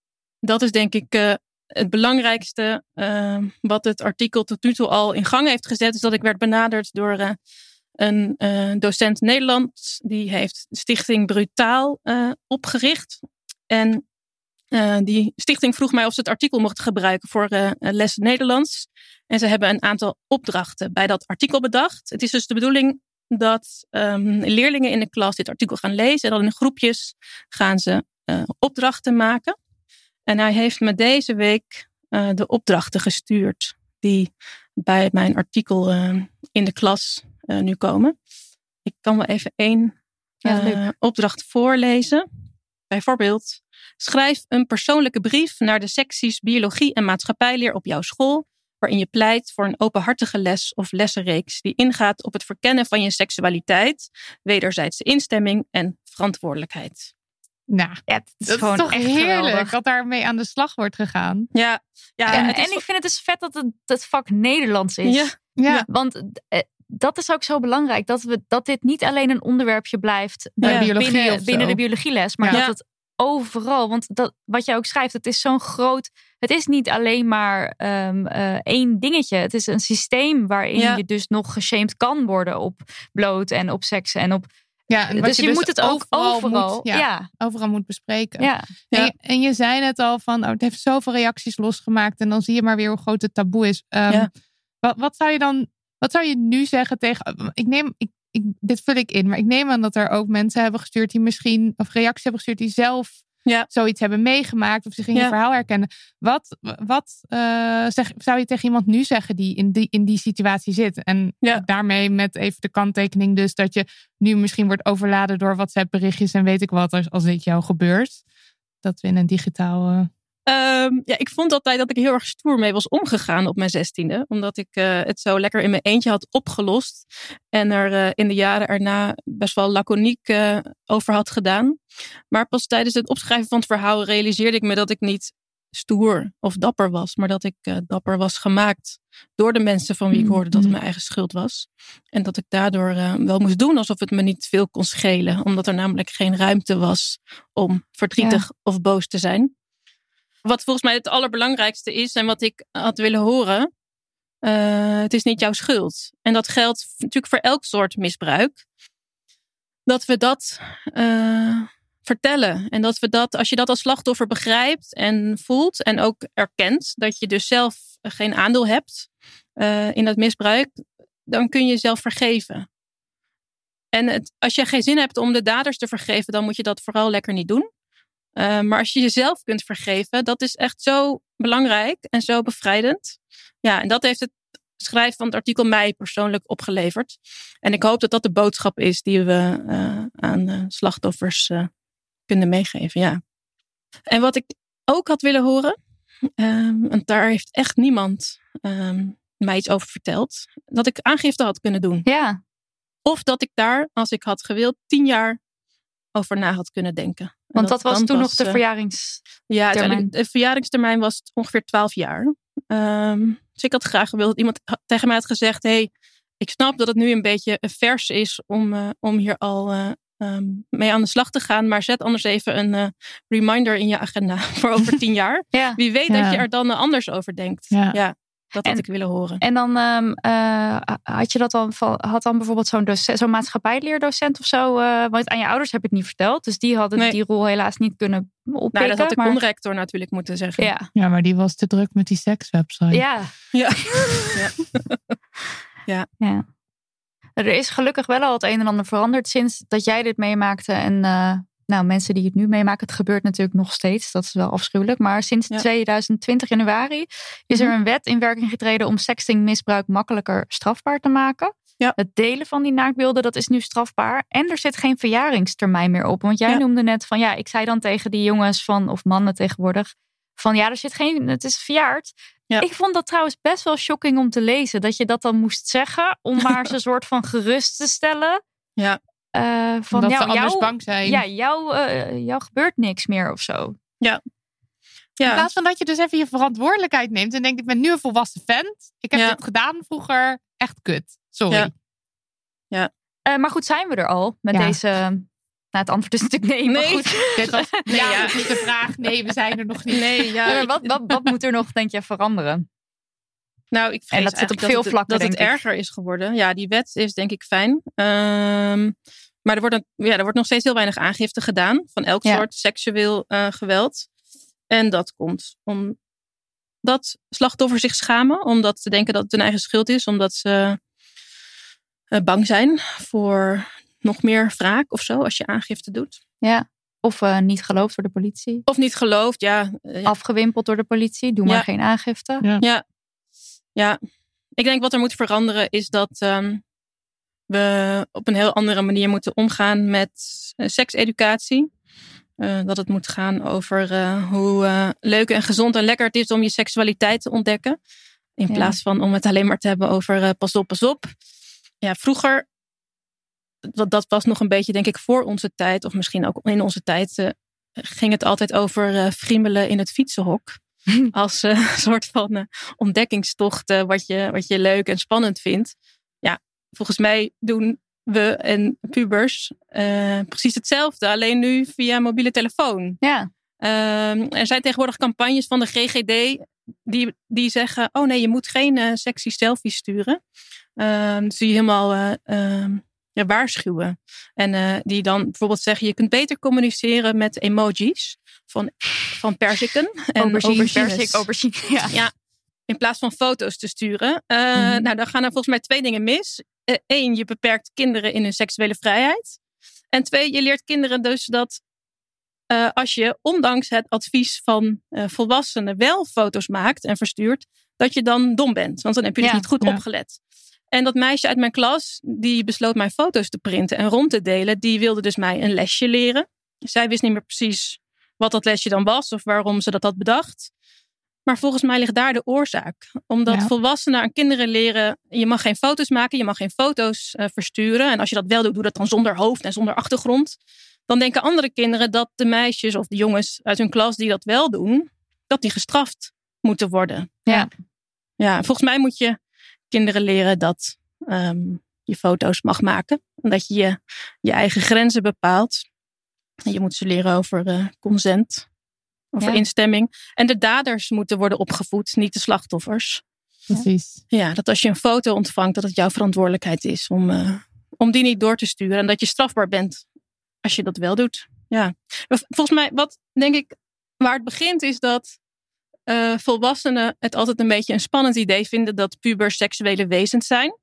dat is denk ik het belangrijkste wat het artikel tot nu toe al in gang heeft gezet. Is dat ik werd benaderd door een docent Nederlands. Die heeft Stichting Brutaal opgericht. En die stichting vroeg mij of ze het artikel mochten gebruiken voor lessen Nederlands. En ze hebben een aantal opdrachten bij dat artikel bedacht. Het is dus de bedoeling dat leerlingen in de klas dit artikel gaan lezen. En dan in groepjes gaan ze opdrachten maken. En hij heeft me deze week de opdrachten gestuurd die bij mijn artikel in de klas nu komen. Ik kan wel even één opdracht voorlezen. Bijvoorbeeld, schrijf een persoonlijke brief naar de secties biologie en maatschappijleer op jouw school, waarin je pleit voor een openhartige les of lessenreeks die ingaat op het verkennen van je seksualiteit, wederzijdse instemming en verantwoordelijkheid. Nou, het is dat gewoon is toch echt heerlijk geweldig. dat daarmee aan de slag wordt gegaan. Ja, En het is ik vind het dus vet dat het vak Nederlands is. Ja. Want dat is ook zo belangrijk. Dat dit niet alleen een onderwerpje blijft binnen de biologieles. Maar dat het overal. Want wat jij ook schrijft, het is zo'n groot. Het is niet alleen maar één dingetje. Het is een systeem waarin je dus nog geshamed kan worden op bloot en op seks en op. Ja, en dus je moet het ook overal moet bespreken. Ja. En je zei net al van, het heeft zoveel reacties losgemaakt. En dan zie je maar weer hoe groot het taboe is. Wat zou je nu zeggen tegen... dit vul ik in, maar ik neem aan dat er ook mensen hebben gestuurd die misschien, of reacties hebben gestuurd die zelf zoiets hebben meegemaakt of zich in je verhaal herkennen. Wat zou je tegen iemand nu zeggen die in die situatie zit? En daarmee met even de kanttekening dus dat je nu misschien wordt overladen door WhatsApp berichtjes en weet ik wat als dit jou gebeurt. Dat we in een digitaal... ik vond altijd dat ik heel erg stoer mee was omgegaan op mijn 16e. Omdat ik het zo lekker in mijn eentje had opgelost. En er in de jaren erna best wel laconiek over had gedaan. Maar pas tijdens het opschrijven van het verhaal realiseerde ik me dat ik niet stoer of dapper was. Maar dat ik dapper was gemaakt door de mensen van wie ik hoorde dat het mijn eigen schuld was. En dat ik daardoor wel moest doen alsof het me niet veel kon schelen. Omdat er namelijk geen ruimte was om verdrietig of boos te zijn. Wat volgens mij het allerbelangrijkste is en wat ik had willen horen. Het is niet jouw schuld. En dat geldt natuurlijk voor elk soort misbruik. Dat we dat vertellen. En dat we dat, als je dat als slachtoffer begrijpt en voelt. En ook erkent dat je dus zelf geen aandeel hebt in dat misbruik. Dan kun je jezelf vergeven. En als je geen zin hebt om de daders te vergeven. Dan moet je dat vooral lekker niet doen. Maar als je jezelf kunt vergeven, dat is echt zo belangrijk en zo bevrijdend. Ja, en dat heeft het schrijven van het artikel mij persoonlijk opgeleverd. En ik hoop dat dat de boodschap is die we aan slachtoffers kunnen meegeven. Ja. En wat ik ook had willen horen, want daar heeft echt niemand mij iets over verteld, dat ik aangifte had kunnen doen. Ja. Of dat ik daar, als ik had gewild, 10 jaar over na had kunnen denken. Want dat was toen nog de verjaringstermijn. De verjaringstermijn was ongeveer 12 jaar. Dus ik had graag gewild dat iemand tegen mij had gezegd, hey, ik snap dat het nu een beetje vers is om hier al mee aan de slag te gaan. Maar zet anders even een reminder in je agenda voor over 10 jaar. Wie weet dat je er dan anders over denkt. Ja. Dat had ik willen horen. En dan had dan bijvoorbeeld zo'n maatschappijleerdocent of zo. Want aan je ouders heb je het niet verteld. Dus die hadden die rol helaas niet kunnen oppikken. Nou, dat had de conrector natuurlijk moeten zeggen. Ja, maar die was te druk met die sekswebsite. Ja. Er is gelukkig wel al het een en ander veranderd sinds dat jij dit meemaakte. En mensen die het nu meemaken, het gebeurt natuurlijk nog steeds. Dat is wel afschuwelijk. Maar sinds 2020 januari is er een wet in werking getreden om sextingmisbruik makkelijker strafbaar te maken. Ja. Het delen van die naaktbeelden, dat is nu strafbaar. En er zit geen verjaringstermijn meer op. Want jij noemde net van, ik zei dan tegen die jongens of mannen tegenwoordig, van het is verjaard. Ja. Ik vond dat trouwens best wel shocking om te lezen. Dat je dat dan moest zeggen, om maar ze een soort van gerust te stellen. Ja. Van dat ze anders bang zijn. Ja, jou gebeurt niks meer of zo. Ja. In plaats van dat je dus even je verantwoordelijkheid neemt en denkt, ik ben nu een volwassen vent. Ik heb dit gedaan vroeger. Echt kut. Sorry. Ja. Maar goed, zijn we er al met deze het antwoord is natuurlijk nee. Maar goed. Dit was of niet de vraag. Nee, we zijn er nog niet. Nee, Maar wat moet er nog, denk je, veranderen? Nou, ik vrees en dat zit op veel vlakken, dat het erger is geworden. Ja, die wet is denk ik fijn. Maar er wordt nog steeds heel weinig aangifte gedaan van elk soort seksueel geweld. En dat komt omdat slachtoffers zich schamen. Omdat ze denken dat het hun eigen schuld is. Omdat ze bang zijn voor nog meer wraak of zo als je aangifte doet. Ja, of niet geloofd door de politie. Of niet geloofd, ja. Afgewimpeld door de politie. Doe maar geen aangifte. Ja. Ik denk wat er moet veranderen is dat we op een heel andere manier moeten omgaan met sekseducatie. Dat het moet gaan over hoe leuk en gezond en lekker het is om je seksualiteit te ontdekken. In plaats van om het alleen maar te hebben over pas op. Ja, vroeger, dat was nog een beetje denk ik voor onze tijd. Of misschien ook in onze tijd ging het altijd over friemelen in het fietsenhok. Als een soort van ontdekkingstocht wat je leuk en spannend vindt. Ja, volgens mij doen we en pubers precies hetzelfde. Alleen nu via mobiele telefoon. Ja. Er zijn tegenwoordig campagnes van de GGD die zeggen... oh nee, je moet geen sexy selfies sturen. Dus die helemaal waarschuwen. En die dan bijvoorbeeld zeggen... je kunt beter communiceren met emojis van perziken. En aubergines. Ja, in plaats van foto's te sturen. Nou, dan gaan er volgens mij 2 dingen mis. 1, je beperkt kinderen in hun seksuele vrijheid. En 2, je leert kinderen dus dat als je ondanks het advies van volwassenen wel foto's maakt en verstuurt, dat je dan dom bent. Want dan heb je dus niet goed opgelet. En dat meisje uit mijn klas, die besloot mijn foto's te printen en rond te delen, die wilde dus mij een lesje leren. Zij wist niet meer precies wat dat lesje dan was of waarom ze dat had bedacht. Maar volgens mij ligt daar de oorzaak. Omdat volwassenen aan kinderen leren, je mag geen foto's maken, je mag geen foto's versturen. En als je dat wel doet, doe dat dan zonder hoofd en zonder achtergrond. Dan denken andere kinderen dat de meisjes of de jongens uit hun klas die dat wel doen, dat die gestraft moeten worden. Ja, volgens mij moet je kinderen leren dat je foto's mag maken. En dat je je eigen grenzen bepaalt. En je moet ze leren over consent. Over instemming. En de daders moeten worden opgevoed, niet de slachtoffers. Precies. Ja, dat als je een foto ontvangt, dat het jouw verantwoordelijkheid is om die niet door te sturen. En dat je strafbaar bent als je dat wel doet. Ja. Volgens mij, wat denk ik, waar het begint is dat volwassenen het altijd een beetje een spannend idee vinden dat pubers seksuele wezens zijn.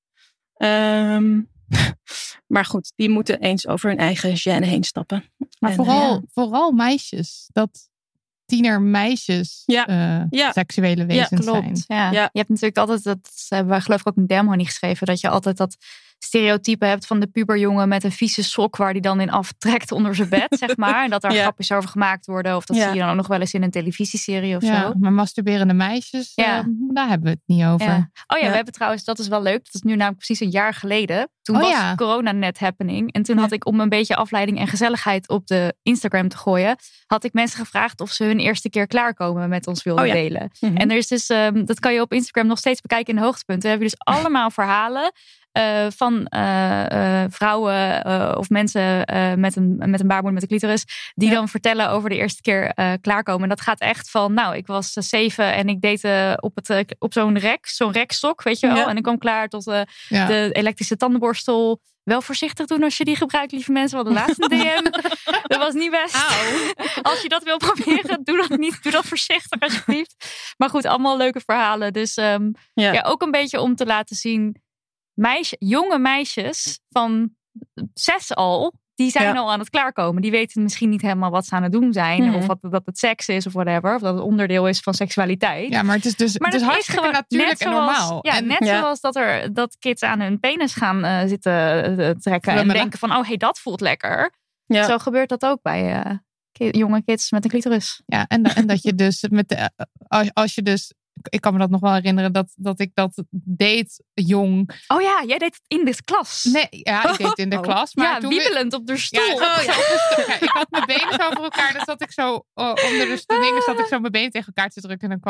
Maar goed, die moeten eens over hun eigen gêne heen stappen. Maar vooral meisjes. Dat tienermeisjes seksuele wezens zijn. Ja. Je hebt natuurlijk altijd, dat hebben wij geloof ik ook in Dermony geschreven, dat je altijd dat stereotype hebt van de puberjongen met een vieze sok waar die dan in aftrekt onder zijn bed, zeg maar. En dat daar grapjes over gemaakt worden. Of dat zie je dan ook nog wel eens in een televisieserie of zo. Maar masturberende meisjes, daar hebben we het niet over. Ja. We hebben trouwens, dat is wel leuk. Dat is nu namelijk precies een jaar geleden. Toen was corona net happening. En toen had ik, om een beetje afleiding en gezelligheid op de Instagram te gooien, had ik mensen gevraagd of ze hun eerste keer klaarkomen met ons wilden delen. Mm-hmm. En er is dus, dat kan je op Instagram nog steeds bekijken in de hoogtepunten. Dan heb je dus allemaal verhalen van vrouwen of mensen met een baarmoeder met een clitoris, die dan vertellen over de eerste keer klaarkomen. En dat gaat echt van, nou, ik was 7 en ik deed op zo'n rekstok, weet je wel. En ik kwam klaar tot de elektrische tandenborstel. Wel voorzichtig doen als je die gebruikt, lieve mensen. Want de laatste DM, dat was niet best. Als je dat wil proberen, doe dat niet. Doe dat voorzichtig, alsjeblieft. Maar goed, allemaal leuke verhalen. Dus ook een beetje om te laten zien, jonge meisjes van 6 al, die zijn al aan het klaarkomen. Die weten misschien niet helemaal wat ze aan het doen zijn. Mm-hmm. Of dat het seks is of whatever. Of dat het onderdeel is van seksualiteit. Ja, maar het is dus het is hartstikke natuurlijk en normaal. Ja, zoals dat kids aan hun penis gaan zitten trekken. En denken van, dat voelt lekker. Ja. Zo gebeurt dat ook bij jonge kids met een clitoris. Ja, en dat je dus als je dus, ik kan me dat nog wel herinneren dat ik dat deed jong. Oh ja, jij deed het in de klas. Nee, ik deed het in de klas. Maar wiebelend op de stoel. Ik had mijn benen zo over elkaar. Dan zat ik zo onder de dingen, zat ik zo mijn benen tegen elkaar te drukken. En dan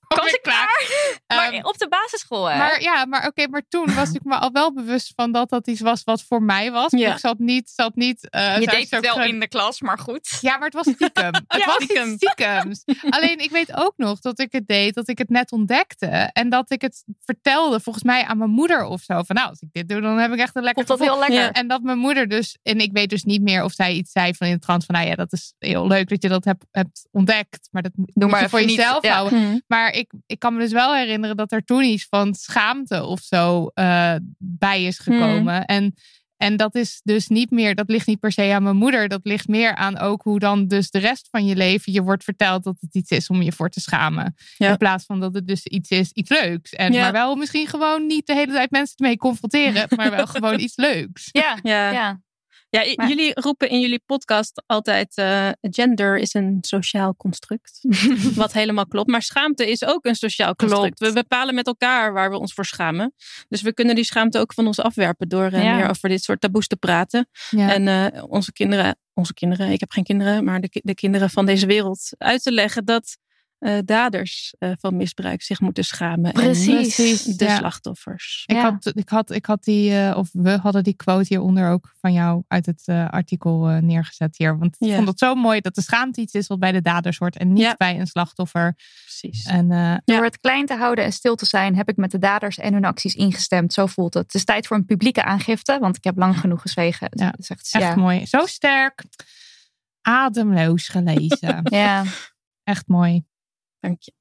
Was ik klaar? Maar op de basisschool, hè? Maar toen was ik me al wel bewust van dat iets was wat voor mij was. Ja. Ik zat niet. Je deed het wel in de klas, maar goed. Ja, maar het was stiekem. Het was iets stiekems. Alleen ik weet ook nog dat ik het deed, dat ik het net ontdekte. En dat ik het vertelde, volgens mij aan mijn moeder of zo. Van als ik dit doe, dan heb ik echt een lekker gevoel. Komt dat heel lekker. Ja. En dat mijn moeder dus, en ik weet dus niet meer of zij iets zei van in de trant van, dat is heel leuk dat je dat hebt ontdekt. Maar dat moet je voor jezelf houden. Maar ik kan me dus wel herinneren dat er toen iets van schaamte of zo bij is gekomen. En dat is dus niet meer, dat ligt niet per se aan mijn moeder. Dat ligt meer aan ook hoe dan dus de rest van je leven je wordt verteld dat het iets is om je voor te schamen. Ja. In plaats van dat het dus iets is, iets leuks. Maar wel misschien gewoon niet de hele tijd mensen ermee confronteren, maar wel gewoon iets leuks. Ja, jullie roepen in jullie podcast altijd gender is een sociaal construct. Wat helemaal klopt. Maar schaamte is ook een sociaal construct. We bepalen met elkaar waar we ons voor schamen. Dus we kunnen die schaamte ook van ons afwerpen door meer over dit soort taboes te praten. Ja. En onze kinderen, ik heb geen kinderen, maar de kinderen van deze wereld uit te leggen dat daders van misbruik zich moeten schamen. Precies. En de slachtoffers. Ik had die, of we hadden die quote hieronder ook van jou uit het artikel neergezet hier. Want ik vond het zo mooi dat de schaamte iets is wat bij de daders hoort en niet bij een slachtoffer. Precies. En, door het klein te houden en stil te zijn heb ik met de daders en hun acties ingestemd. Zo voelt het. Het is tijd voor een publieke aangifte, want ik heb lang genoeg gezwegen. Ja, echt mooi. Zo sterk. Ademloos gelezen. Ja. Echt mooi. Dank je.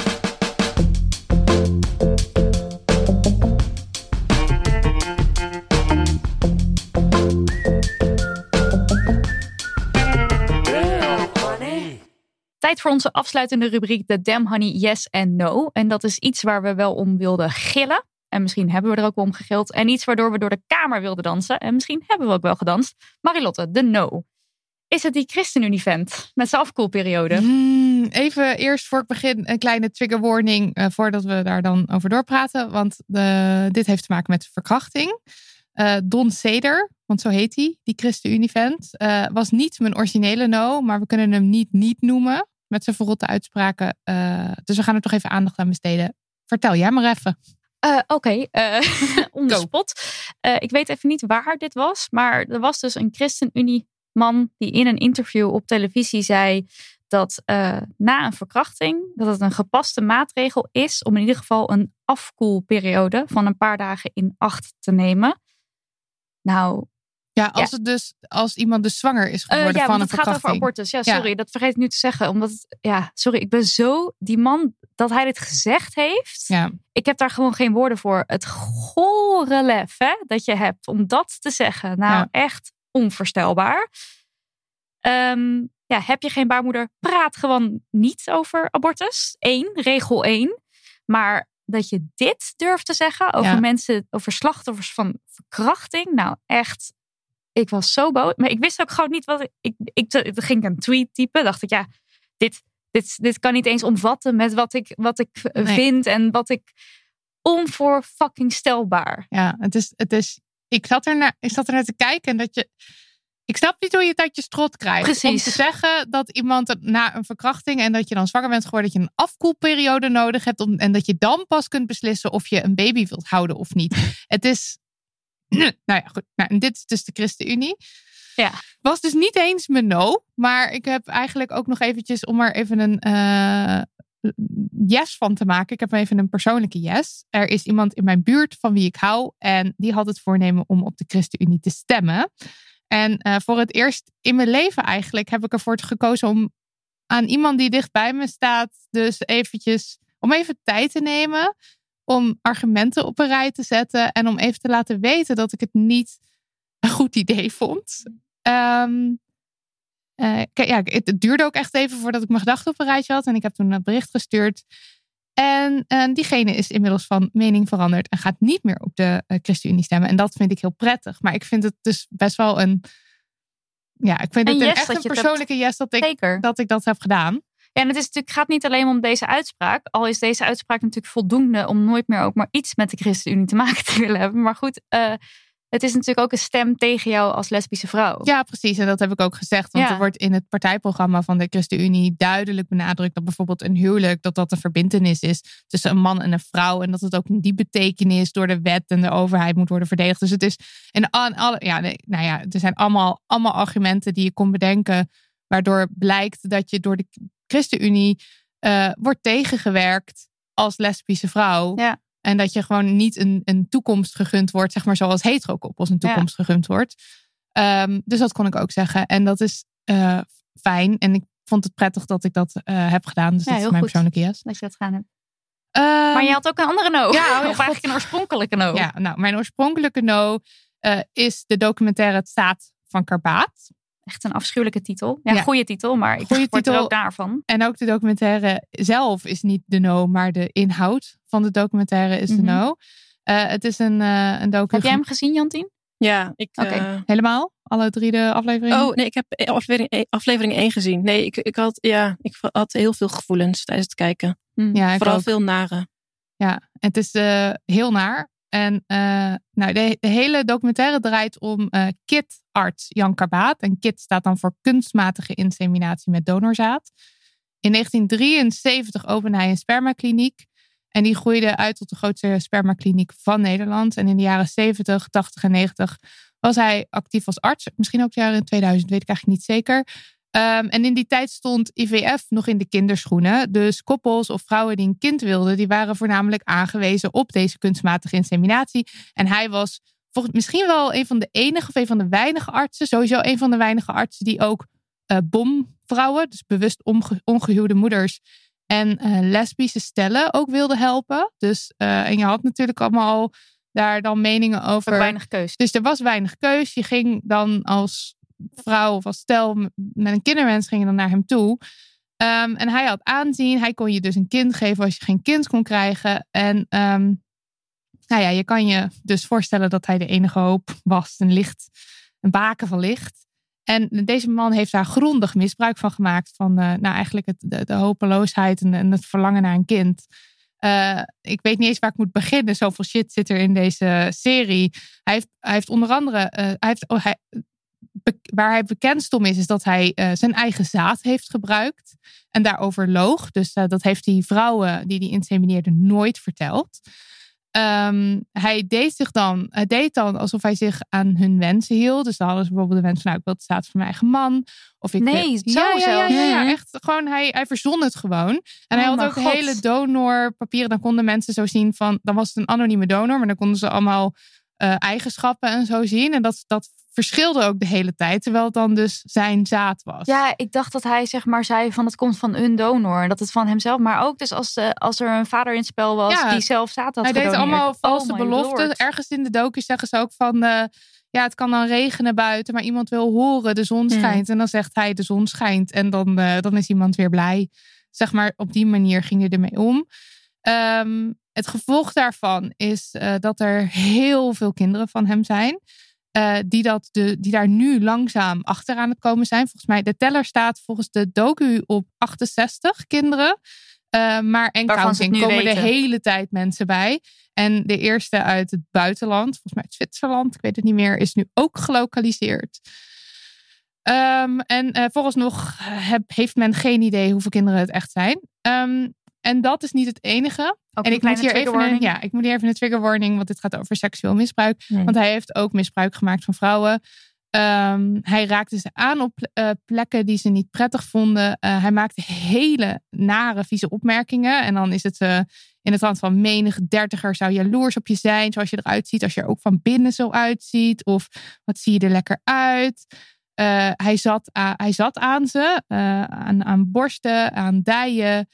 Tijd voor onze afsluitende rubriek de Damn Honey Yes and No. En dat is iets waar we wel om wilden gillen. En misschien hebben we er ook wel om gegild. En iets waardoor we door de kamer wilden dansen. En misschien hebben we ook wel gedanst. Marilotte, de no. Is het die ChristenUnie-vent met zijn afkoelperiode? Even eerst voor ik begin een kleine trigger warning voordat we daar dan over doorpraten. Want dit heeft te maken met verkrachting. Don Seder, want zo heet hij, die ChristenUnie-vent, was niet mijn originele no, maar we kunnen hem niet noemen met zijn verrotte uitspraken. Dus we gaan er toch even aandacht aan besteden. Vertel jij maar even. Oké, on the spot. Ik weet even niet waar dit was, maar er was dus een ChristenUnie-man die in een interview op televisie zei dat na een verkrachting, dat het een gepaste maatregel is om in ieder geval een afkoelperiode van een paar dagen in acht te nemen. Nou, als iemand dus zwanger is geworden van een verkrachting. Het gaat over abortus. Ja, sorry, dat vergeet ik nu te zeggen. Omdat ik ben zo, die man, dat hij dit gezegd heeft. Ja. Ik heb daar gewoon geen woorden voor. Het gore lef dat je hebt om dat te zeggen. Nou, echt onvoorstelbaar. Heb je geen baarmoeder? Praat gewoon niet over abortus. Regel 1. Maar dat je dit durft te zeggen over mensen, over slachtoffers van verkrachting. Nou, echt. Ik was zo boos. Maar ik wist ook gewoon niet wat ik ging een tweet typen. Dacht ik, dit kan niet eens omvatten met wat ik vind en wat ik onvoorfuckingstelbaar. Ja, het is. Ik zat er naar te kijken en ik snap niet hoe je het uit je strot krijgt. Precies. Om te zeggen dat iemand na een verkrachting en dat je dan zwanger bent geworden, dat je een afkoelperiode nodig hebt en dat je dan pas kunt beslissen of je een baby wilt houden of niet. Het is. Nou ja, goed. Nou, en dit is dus de ChristenUnie. Ja. Was dus niet eens mijn no. Maar ik heb eigenlijk ook nog eventjes, om er even een yes van te maken. Ik heb even een persoonlijke yes. Er is iemand in mijn buurt van wie ik hou. En die had het voornemen om op de ChristenUnie te stemmen. En voor het eerst in mijn leven eigenlijk heb ik ervoor gekozen om aan iemand die dichtbij me staat. Dus eventjes, om even tijd te nemen. Om argumenten op een rij te zetten. En om even te laten weten dat ik het niet een goed idee vond. Het duurde ook echt even voordat ik mijn gedachten op een rijtje had. En ik heb toen een bericht gestuurd. En diegene is inmiddels van mening veranderd. En gaat niet meer op de ChristenUnie stemmen. En dat vind ik heel prettig. Maar ik vind het dus best wel een. Ja, ik vind het echt een persoonlijke yes dat ik dat heb gedaan. Ja, en het gaat niet alleen om deze uitspraak. Al is deze uitspraak natuurlijk voldoende om nooit meer ook maar iets met de ChristenUnie te maken te willen hebben. Maar goed, het is natuurlijk ook een stem tegen jou als lesbische vrouw. Ja, precies. En dat heb ik ook gezegd. Want er wordt in het partijprogramma van de ChristenUnie duidelijk benadrukt dat bijvoorbeeld een huwelijk, dat een verbintenis is tussen een man en een vrouw. En dat het ook in die betekenis door de wet en de overheid moet worden verdedigd. Dus het is er zijn allemaal argumenten die je kon bedenken, waardoor blijkt dat je door de ChristenUnie wordt tegengewerkt als lesbische vrouw. Ja. En dat je gewoon niet een toekomst gegund wordt, zeg maar zoals hetero-koppels een toekomst gegund wordt. Dus dat kon ik ook zeggen. En dat is fijn. En ik vond het prettig dat ik dat heb gedaan. Dus dat is mijn persoonlijke yes. Dat je dat gedaan hebt. Maar je had ook een andere no. Ja, of eigenlijk een oorspronkelijke no. Ja, nou, mijn oorspronkelijke no is de documentaire Het Zaad van Karbaat. Echt een afschuwelijke titel. Ja, goede titel, maar ik word er ook daarvan. En ook de documentaire zelf is niet de no, maar de inhoud van de documentaire is de no. Het is een docu. Heb jij hem gezien, Jantien? Ja, helemaal? Alle 3 de afleveringen? Oh, nee, ik heb aflevering 1 gezien. Nee, ik had heel veel gevoelens tijdens het kijken. Ja, vooral veel nare. Ja, het is heel naar. En de hele documentaire draait om KIT-arts Jan Karbaat. En KIT staat dan voor kunstmatige inseminatie met donorzaad. In 1973 opende hij een spermakliniek. En die groeide uit tot de grootste spermakliniek van Nederland. En in de jaren 70, 80 en 90 was hij actief als arts. Misschien ook de jaren 2000, weet ik eigenlijk niet zeker. En in die tijd stond IVF nog in de kinderschoenen. Dus koppels of vrouwen die een kind wilden, die waren voornamelijk aangewezen op deze kunstmatige inseminatie. En hij was misschien wel een van de enige of een van de weinige artsen, sowieso een van de weinige artsen die ook bomvrouwen, dus bewust ongehuwde moeders en lesbische stellen ook wilde helpen. Dus, en je had natuurlijk allemaal daar dan meningen over. Er weinig keus. Dus er was weinig keus. Je ging dan als vrouw of als stel met een kinderwens ging je dan naar hem toe. En hij had aanzien. Hij kon je dus een kind geven als je geen kind kon krijgen. En je kan je dus voorstellen dat hij de enige hoop was. Een baken van licht. En deze man heeft daar grondig misbruik van gemaakt. Van eigenlijk de hopeloosheid en het verlangen naar een kind. Ik weet niet eens waar ik moet beginnen. Zoveel shit zit er in deze serie. Hij heeft onder andere waar hij bekendst om is dat hij zijn eigen zaad heeft gebruikt. En daarover loog. Dus dat heeft die vrouwen die insemineerden nooit verteld. Hij deed dan alsof hij zich aan hun wensen hield. Dus dan hadden ze bijvoorbeeld de wens van, ik wil het zaad van mijn eigen man. Of ja, echt gewoon, hij verzon het gewoon. En hij had ook hele donorpapieren. Dan konden mensen zo zien van, dan was het een anonieme donor, maar dan konden ze allemaal eigenschappen en zo zien. En dat verschilde ook de hele tijd, terwijl het dan dus zijn zaad was. Ja, ik dacht dat hij zeg maar zei van het komt van een donor. En dat het van hemzelf, maar ook dus als er een vader in het spel was die zelf zaad had gedoneerd. Hij deed allemaal valse beloften. Ergens in de docu zeggen ze ook van, het kan dan regenen buiten, maar iemand wil horen, de zon schijnt. En dan zegt hij, de zon schijnt. En dan is iemand weer blij. Zeg maar, op die manier ging hij ermee om. Het gevolg daarvan is dat er heel veel kinderen van hem zijn. Die daar nu langzaam achter aan het komen zijn. Volgens mij, de teller staat volgens de docu op 68 kinderen. Maar en counting komen de hele tijd mensen bij. En de eerste uit het buitenland, volgens mij uit Zwitserland, ik weet het niet meer, is nu ook gelokaliseerd. Vooralsnog heeft men geen idee hoeveel kinderen het echt zijn. En dat is niet het enige. En ik moet hier even een trigger warning, want dit gaat over seksueel misbruik. Want hij heeft ook misbruik gemaakt van vrouwen. Hij raakte ze aan op plekken die ze niet prettig vonden. Hij maakte hele nare, vieze opmerkingen. En dan is het in het trant van menig 30er zou jaloers op je zijn, zoals je eruit ziet, als je er ook van binnen zo uitziet. Of wat zie je er lekker uit? Hij zat aan ze, aan borsten, aan dijen.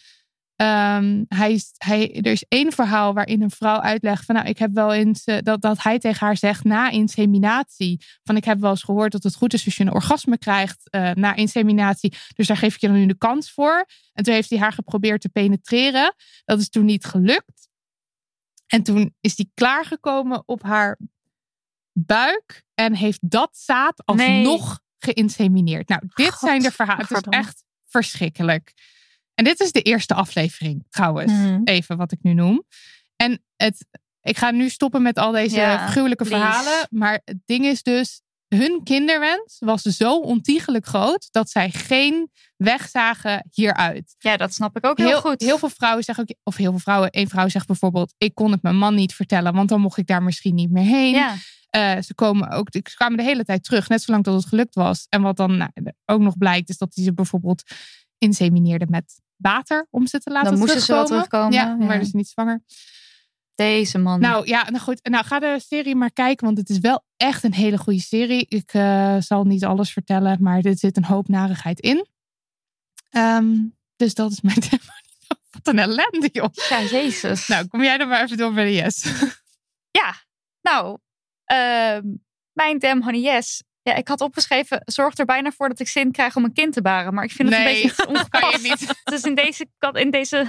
Er is één verhaal waarin een vrouw uitlegt van, ik heb wel eens dat hij tegen haar zegt na inseminatie van, ik heb wel eens gehoord dat het goed is als je een orgasme krijgt na inseminatie, dus daar geef ik je dan nu de kans voor. En toen heeft hij haar geprobeerd te penetreren. Dat is toen niet gelukt. En toen is hij klaargekomen op haar buik en heeft dat zaad alsnog geïnsemineerd. Nou, dit zijn de verhalen. Het is echt verschrikkelijk. En dit is de eerste aflevering trouwens. Even wat ik nu noem. En ik ga nu stoppen met al deze gruwelijke verhalen. Maar het ding is dus, hun kinderwens was zo ontiegelijk groot dat zij geen weg zagen hieruit. Ja, dat snap ik ook heel goed. Heel veel vrouwen zeggen ook, of heel veel vrouwen, één vrouw zegt bijvoorbeeld, ik kon het mijn man niet vertellen, want dan mocht ik daar misschien niet meer heen. Ja. Ze kwamen de hele tijd terug, net zolang dat het gelukt was. En wat dan ook nog blijkt, is dat die ze bijvoorbeeld insemineerden met water om ze te laten dan terugkomen. moesten ze wel terugkomen. Ja, maar dus niet zwanger. Deze man. Nou goed. Nou, ga de serie maar kijken, want het is wel echt een hele goede serie. Ik zal niet alles vertellen, maar er zit een hoop narigheid in. Dus dat is mijn thema. Wat een ellende, joh. Ja, jezus. Nou, kom jij dan maar even door bij de yes. Ja, nou, mijn damn honey yes. Ja, ik had opgeschreven, zorg er bijna voor dat ik zin krijg om een kind te baren. Maar ik vind het een beetje ongepast. Kan je niet. Dus in deze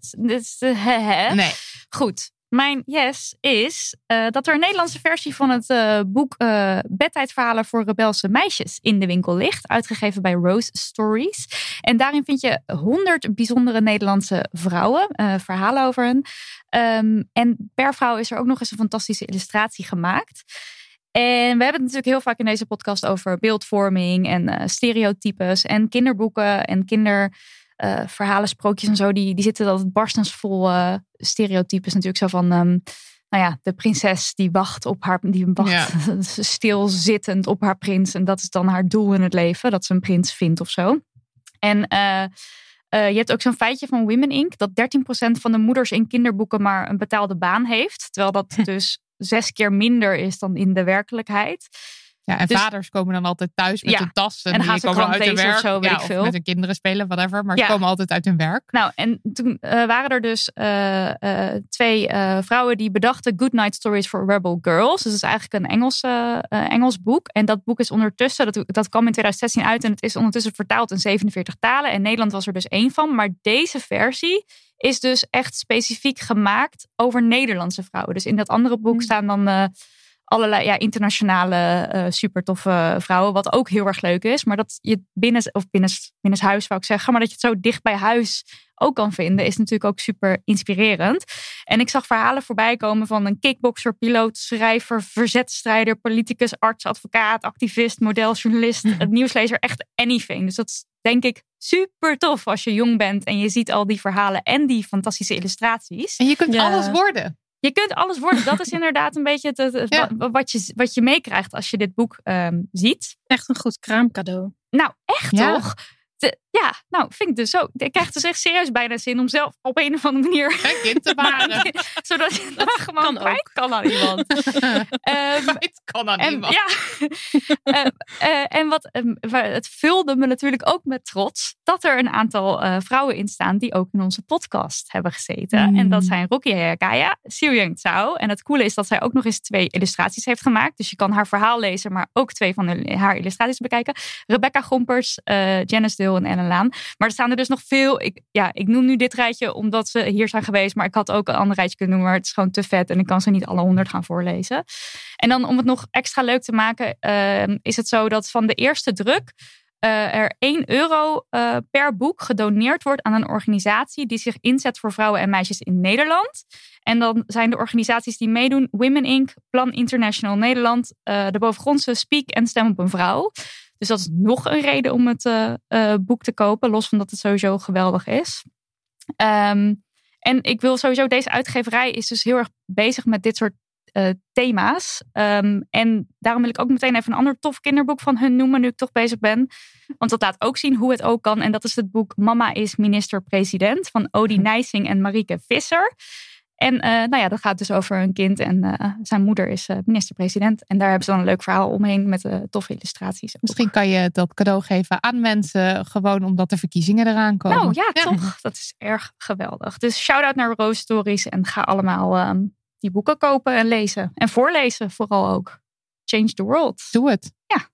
Nee. Goed. Mijn yes is dat er een Nederlandse versie van het boek Bedtijdverhalen voor rebelse meisjes in de winkel ligt. Uitgegeven bij Rose Stories. En daarin vind je 100 bijzondere Nederlandse vrouwen. Verhalen over hen. En per vrouw is er ook nog eens een fantastische illustratie gemaakt. En we hebben het natuurlijk heel vaak in deze podcast over beeldvorming en stereotypes en kinderboeken en kinderverhalen, sprookjes en zo. Die zitten altijd barstensvol stereotypes natuurlijk. Zo van, de prinses die wacht stilzittend op haar prins. En dat is dan haar doel in het leven, dat ze een prins vindt of zo. En je hebt ook zo'n feitje van Women Inc. dat 13% van de moeders in kinderboeken maar een betaalde baan heeft. Terwijl dat dus 6 keer minder is dan in de werkelijkheid. Ja, en dus, vaders komen dan altijd thuis met hun tas. En die komen uit hun werk. Of zo, weet ik veel. Of met hun kinderen spelen, whatever. Maar ze komen altijd uit hun werk. Nou, en toen waren er dus 2 vrouwen die bedachten Goodnight Stories for Rebel Girls. Dus dat is eigenlijk een Engels boek. En dat boek is ondertussen, dat kwam in 2016 uit. En het is ondertussen vertaald in 47 talen. En Nederland was er dus 1 van. Maar deze versie is dus echt specifiek gemaakt over Nederlandse vrouwen. Dus in dat andere boek staan dan allerlei internationale super toffe vrouwen. Wat ook heel erg leuk is. Maar dat je binnenshuis wou ik zeggen. Maar dat je het zo dicht bij huis ook kan vinden. Is natuurlijk ook super inspirerend. En ik zag verhalen voorbij komen van een kickbokser, piloot, schrijver, verzetstrijder, politicus, arts, advocaat, activist, model, journalist, nieuwslezer. Echt anything. Dus dat is denk ik super tof als je jong bent. En je ziet al die verhalen en die fantastische illustraties. En je kunt alles worden. Je kunt alles worden. Dat is inderdaad een beetje wat je meekrijgt als je dit boek ziet. Echt een goed kraamcadeau. Nou, echt toch? Vind ik dus ook. Ik krijg dus echt serieus bijna zin om zelf op een of andere manier een kind te baren. Zodat je dat gewoon kwijt kan aan iemand. Kwijt kan aan iemand. Het vulde me natuurlijk ook met trots dat er een aantal vrouwen in staan die ook in onze podcast hebben gezeten. En dat zijn Rukia Hayakaya, Xiuyang Zhao. En het coole is dat zij ook nog eens 2 illustraties heeft gemaakt. Dus je kan haar verhaal lezen, maar ook 2 van haar illustraties bekijken. Rebecca Gompers, Janice Dale en Ellen Laan. Maar er staan er dus nog veel. Ik noem nu dit rijtje omdat ze hier zijn geweest. Maar ik had ook een ander rijtje kunnen noemen. Maar het is gewoon te vet. En ik kan ze niet alle 100 gaan voorlezen. En dan om het nog extra leuk te maken. Is het zo dat van de eerste druk er €1 per boek gedoneerd wordt aan een organisatie die zich inzet voor vrouwen en meisjes in Nederland. En dan zijn de organisaties die meedoen Women Inc., Plan International Nederland, de bovengrondse Speak en Stem op een Vrouw. Dus dat is nog een reden om het boek te kopen, los van dat het sowieso geweldig is. En ik wil sowieso, deze uitgeverij is dus heel erg bezig met dit soort thema's. En daarom wil ik ook meteen even een ander tof kinderboek van hun noemen, nu ik toch bezig ben. Want dat laat ook zien hoe het ook kan. En dat is het boek Mama is minister-president van Odi Nijsing en Marieke Visser. En dat gaat dus over een kind en zijn moeder is minister-president. En daar hebben ze dan een leuk verhaal omheen met toffe illustraties. Misschien kan je dat cadeau geven aan mensen gewoon omdat de verkiezingen eraan komen. Nou ja, toch. Dat is erg geweldig. Dus shout-out naar Rose Stories en ga allemaal die boeken kopen en lezen. En voorlezen vooral ook. Change the world. Doe het. Ja.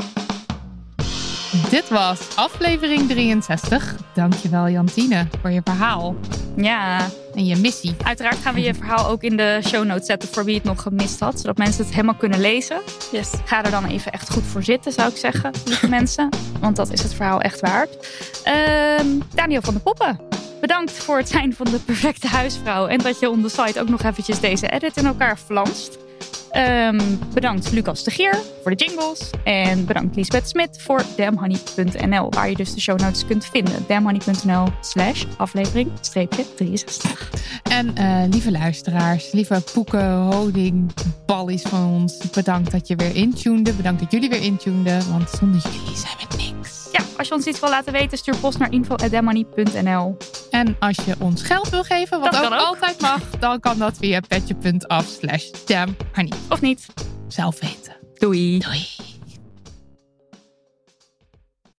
Dit was aflevering 63. Dankjewel Jantine voor je verhaal. Ja. En je missie. Uiteraard gaan we je verhaal ook in de show notes zetten voor wie het nog gemist had. Zodat mensen het helemaal kunnen lezen. Yes. Ga er dan even echt goed voor zitten, zou ik zeggen. Lieve mensen. Want dat is het verhaal echt waard. Daniel van de Poppen. bedankt voor het zijn van de perfecte huisvrouw. En dat je on the side ook nog eventjes deze edit in elkaar flanst. Bedankt Lucas de Geer voor de jingles. En bedankt Liesbeth Smit voor damnhoney.nl. Waar je dus de show notes kunt vinden. damnhoney.nl/aflevering-63. En lieve luisteraars, lieve poeken, honing, ballies van ons. Bedankt dat je weer intunede. Bedankt dat jullie weer intuneden. Want zonder jullie zijn we niks. Ja, als je ons iets wil laten weten, stuur post naar info@damnhoney.nl. En als je ons geld wil geven, wat ook altijd mag, dan kan dat via petje.af/damnhoney. Of niet. Zelf weten. Doei. Doei.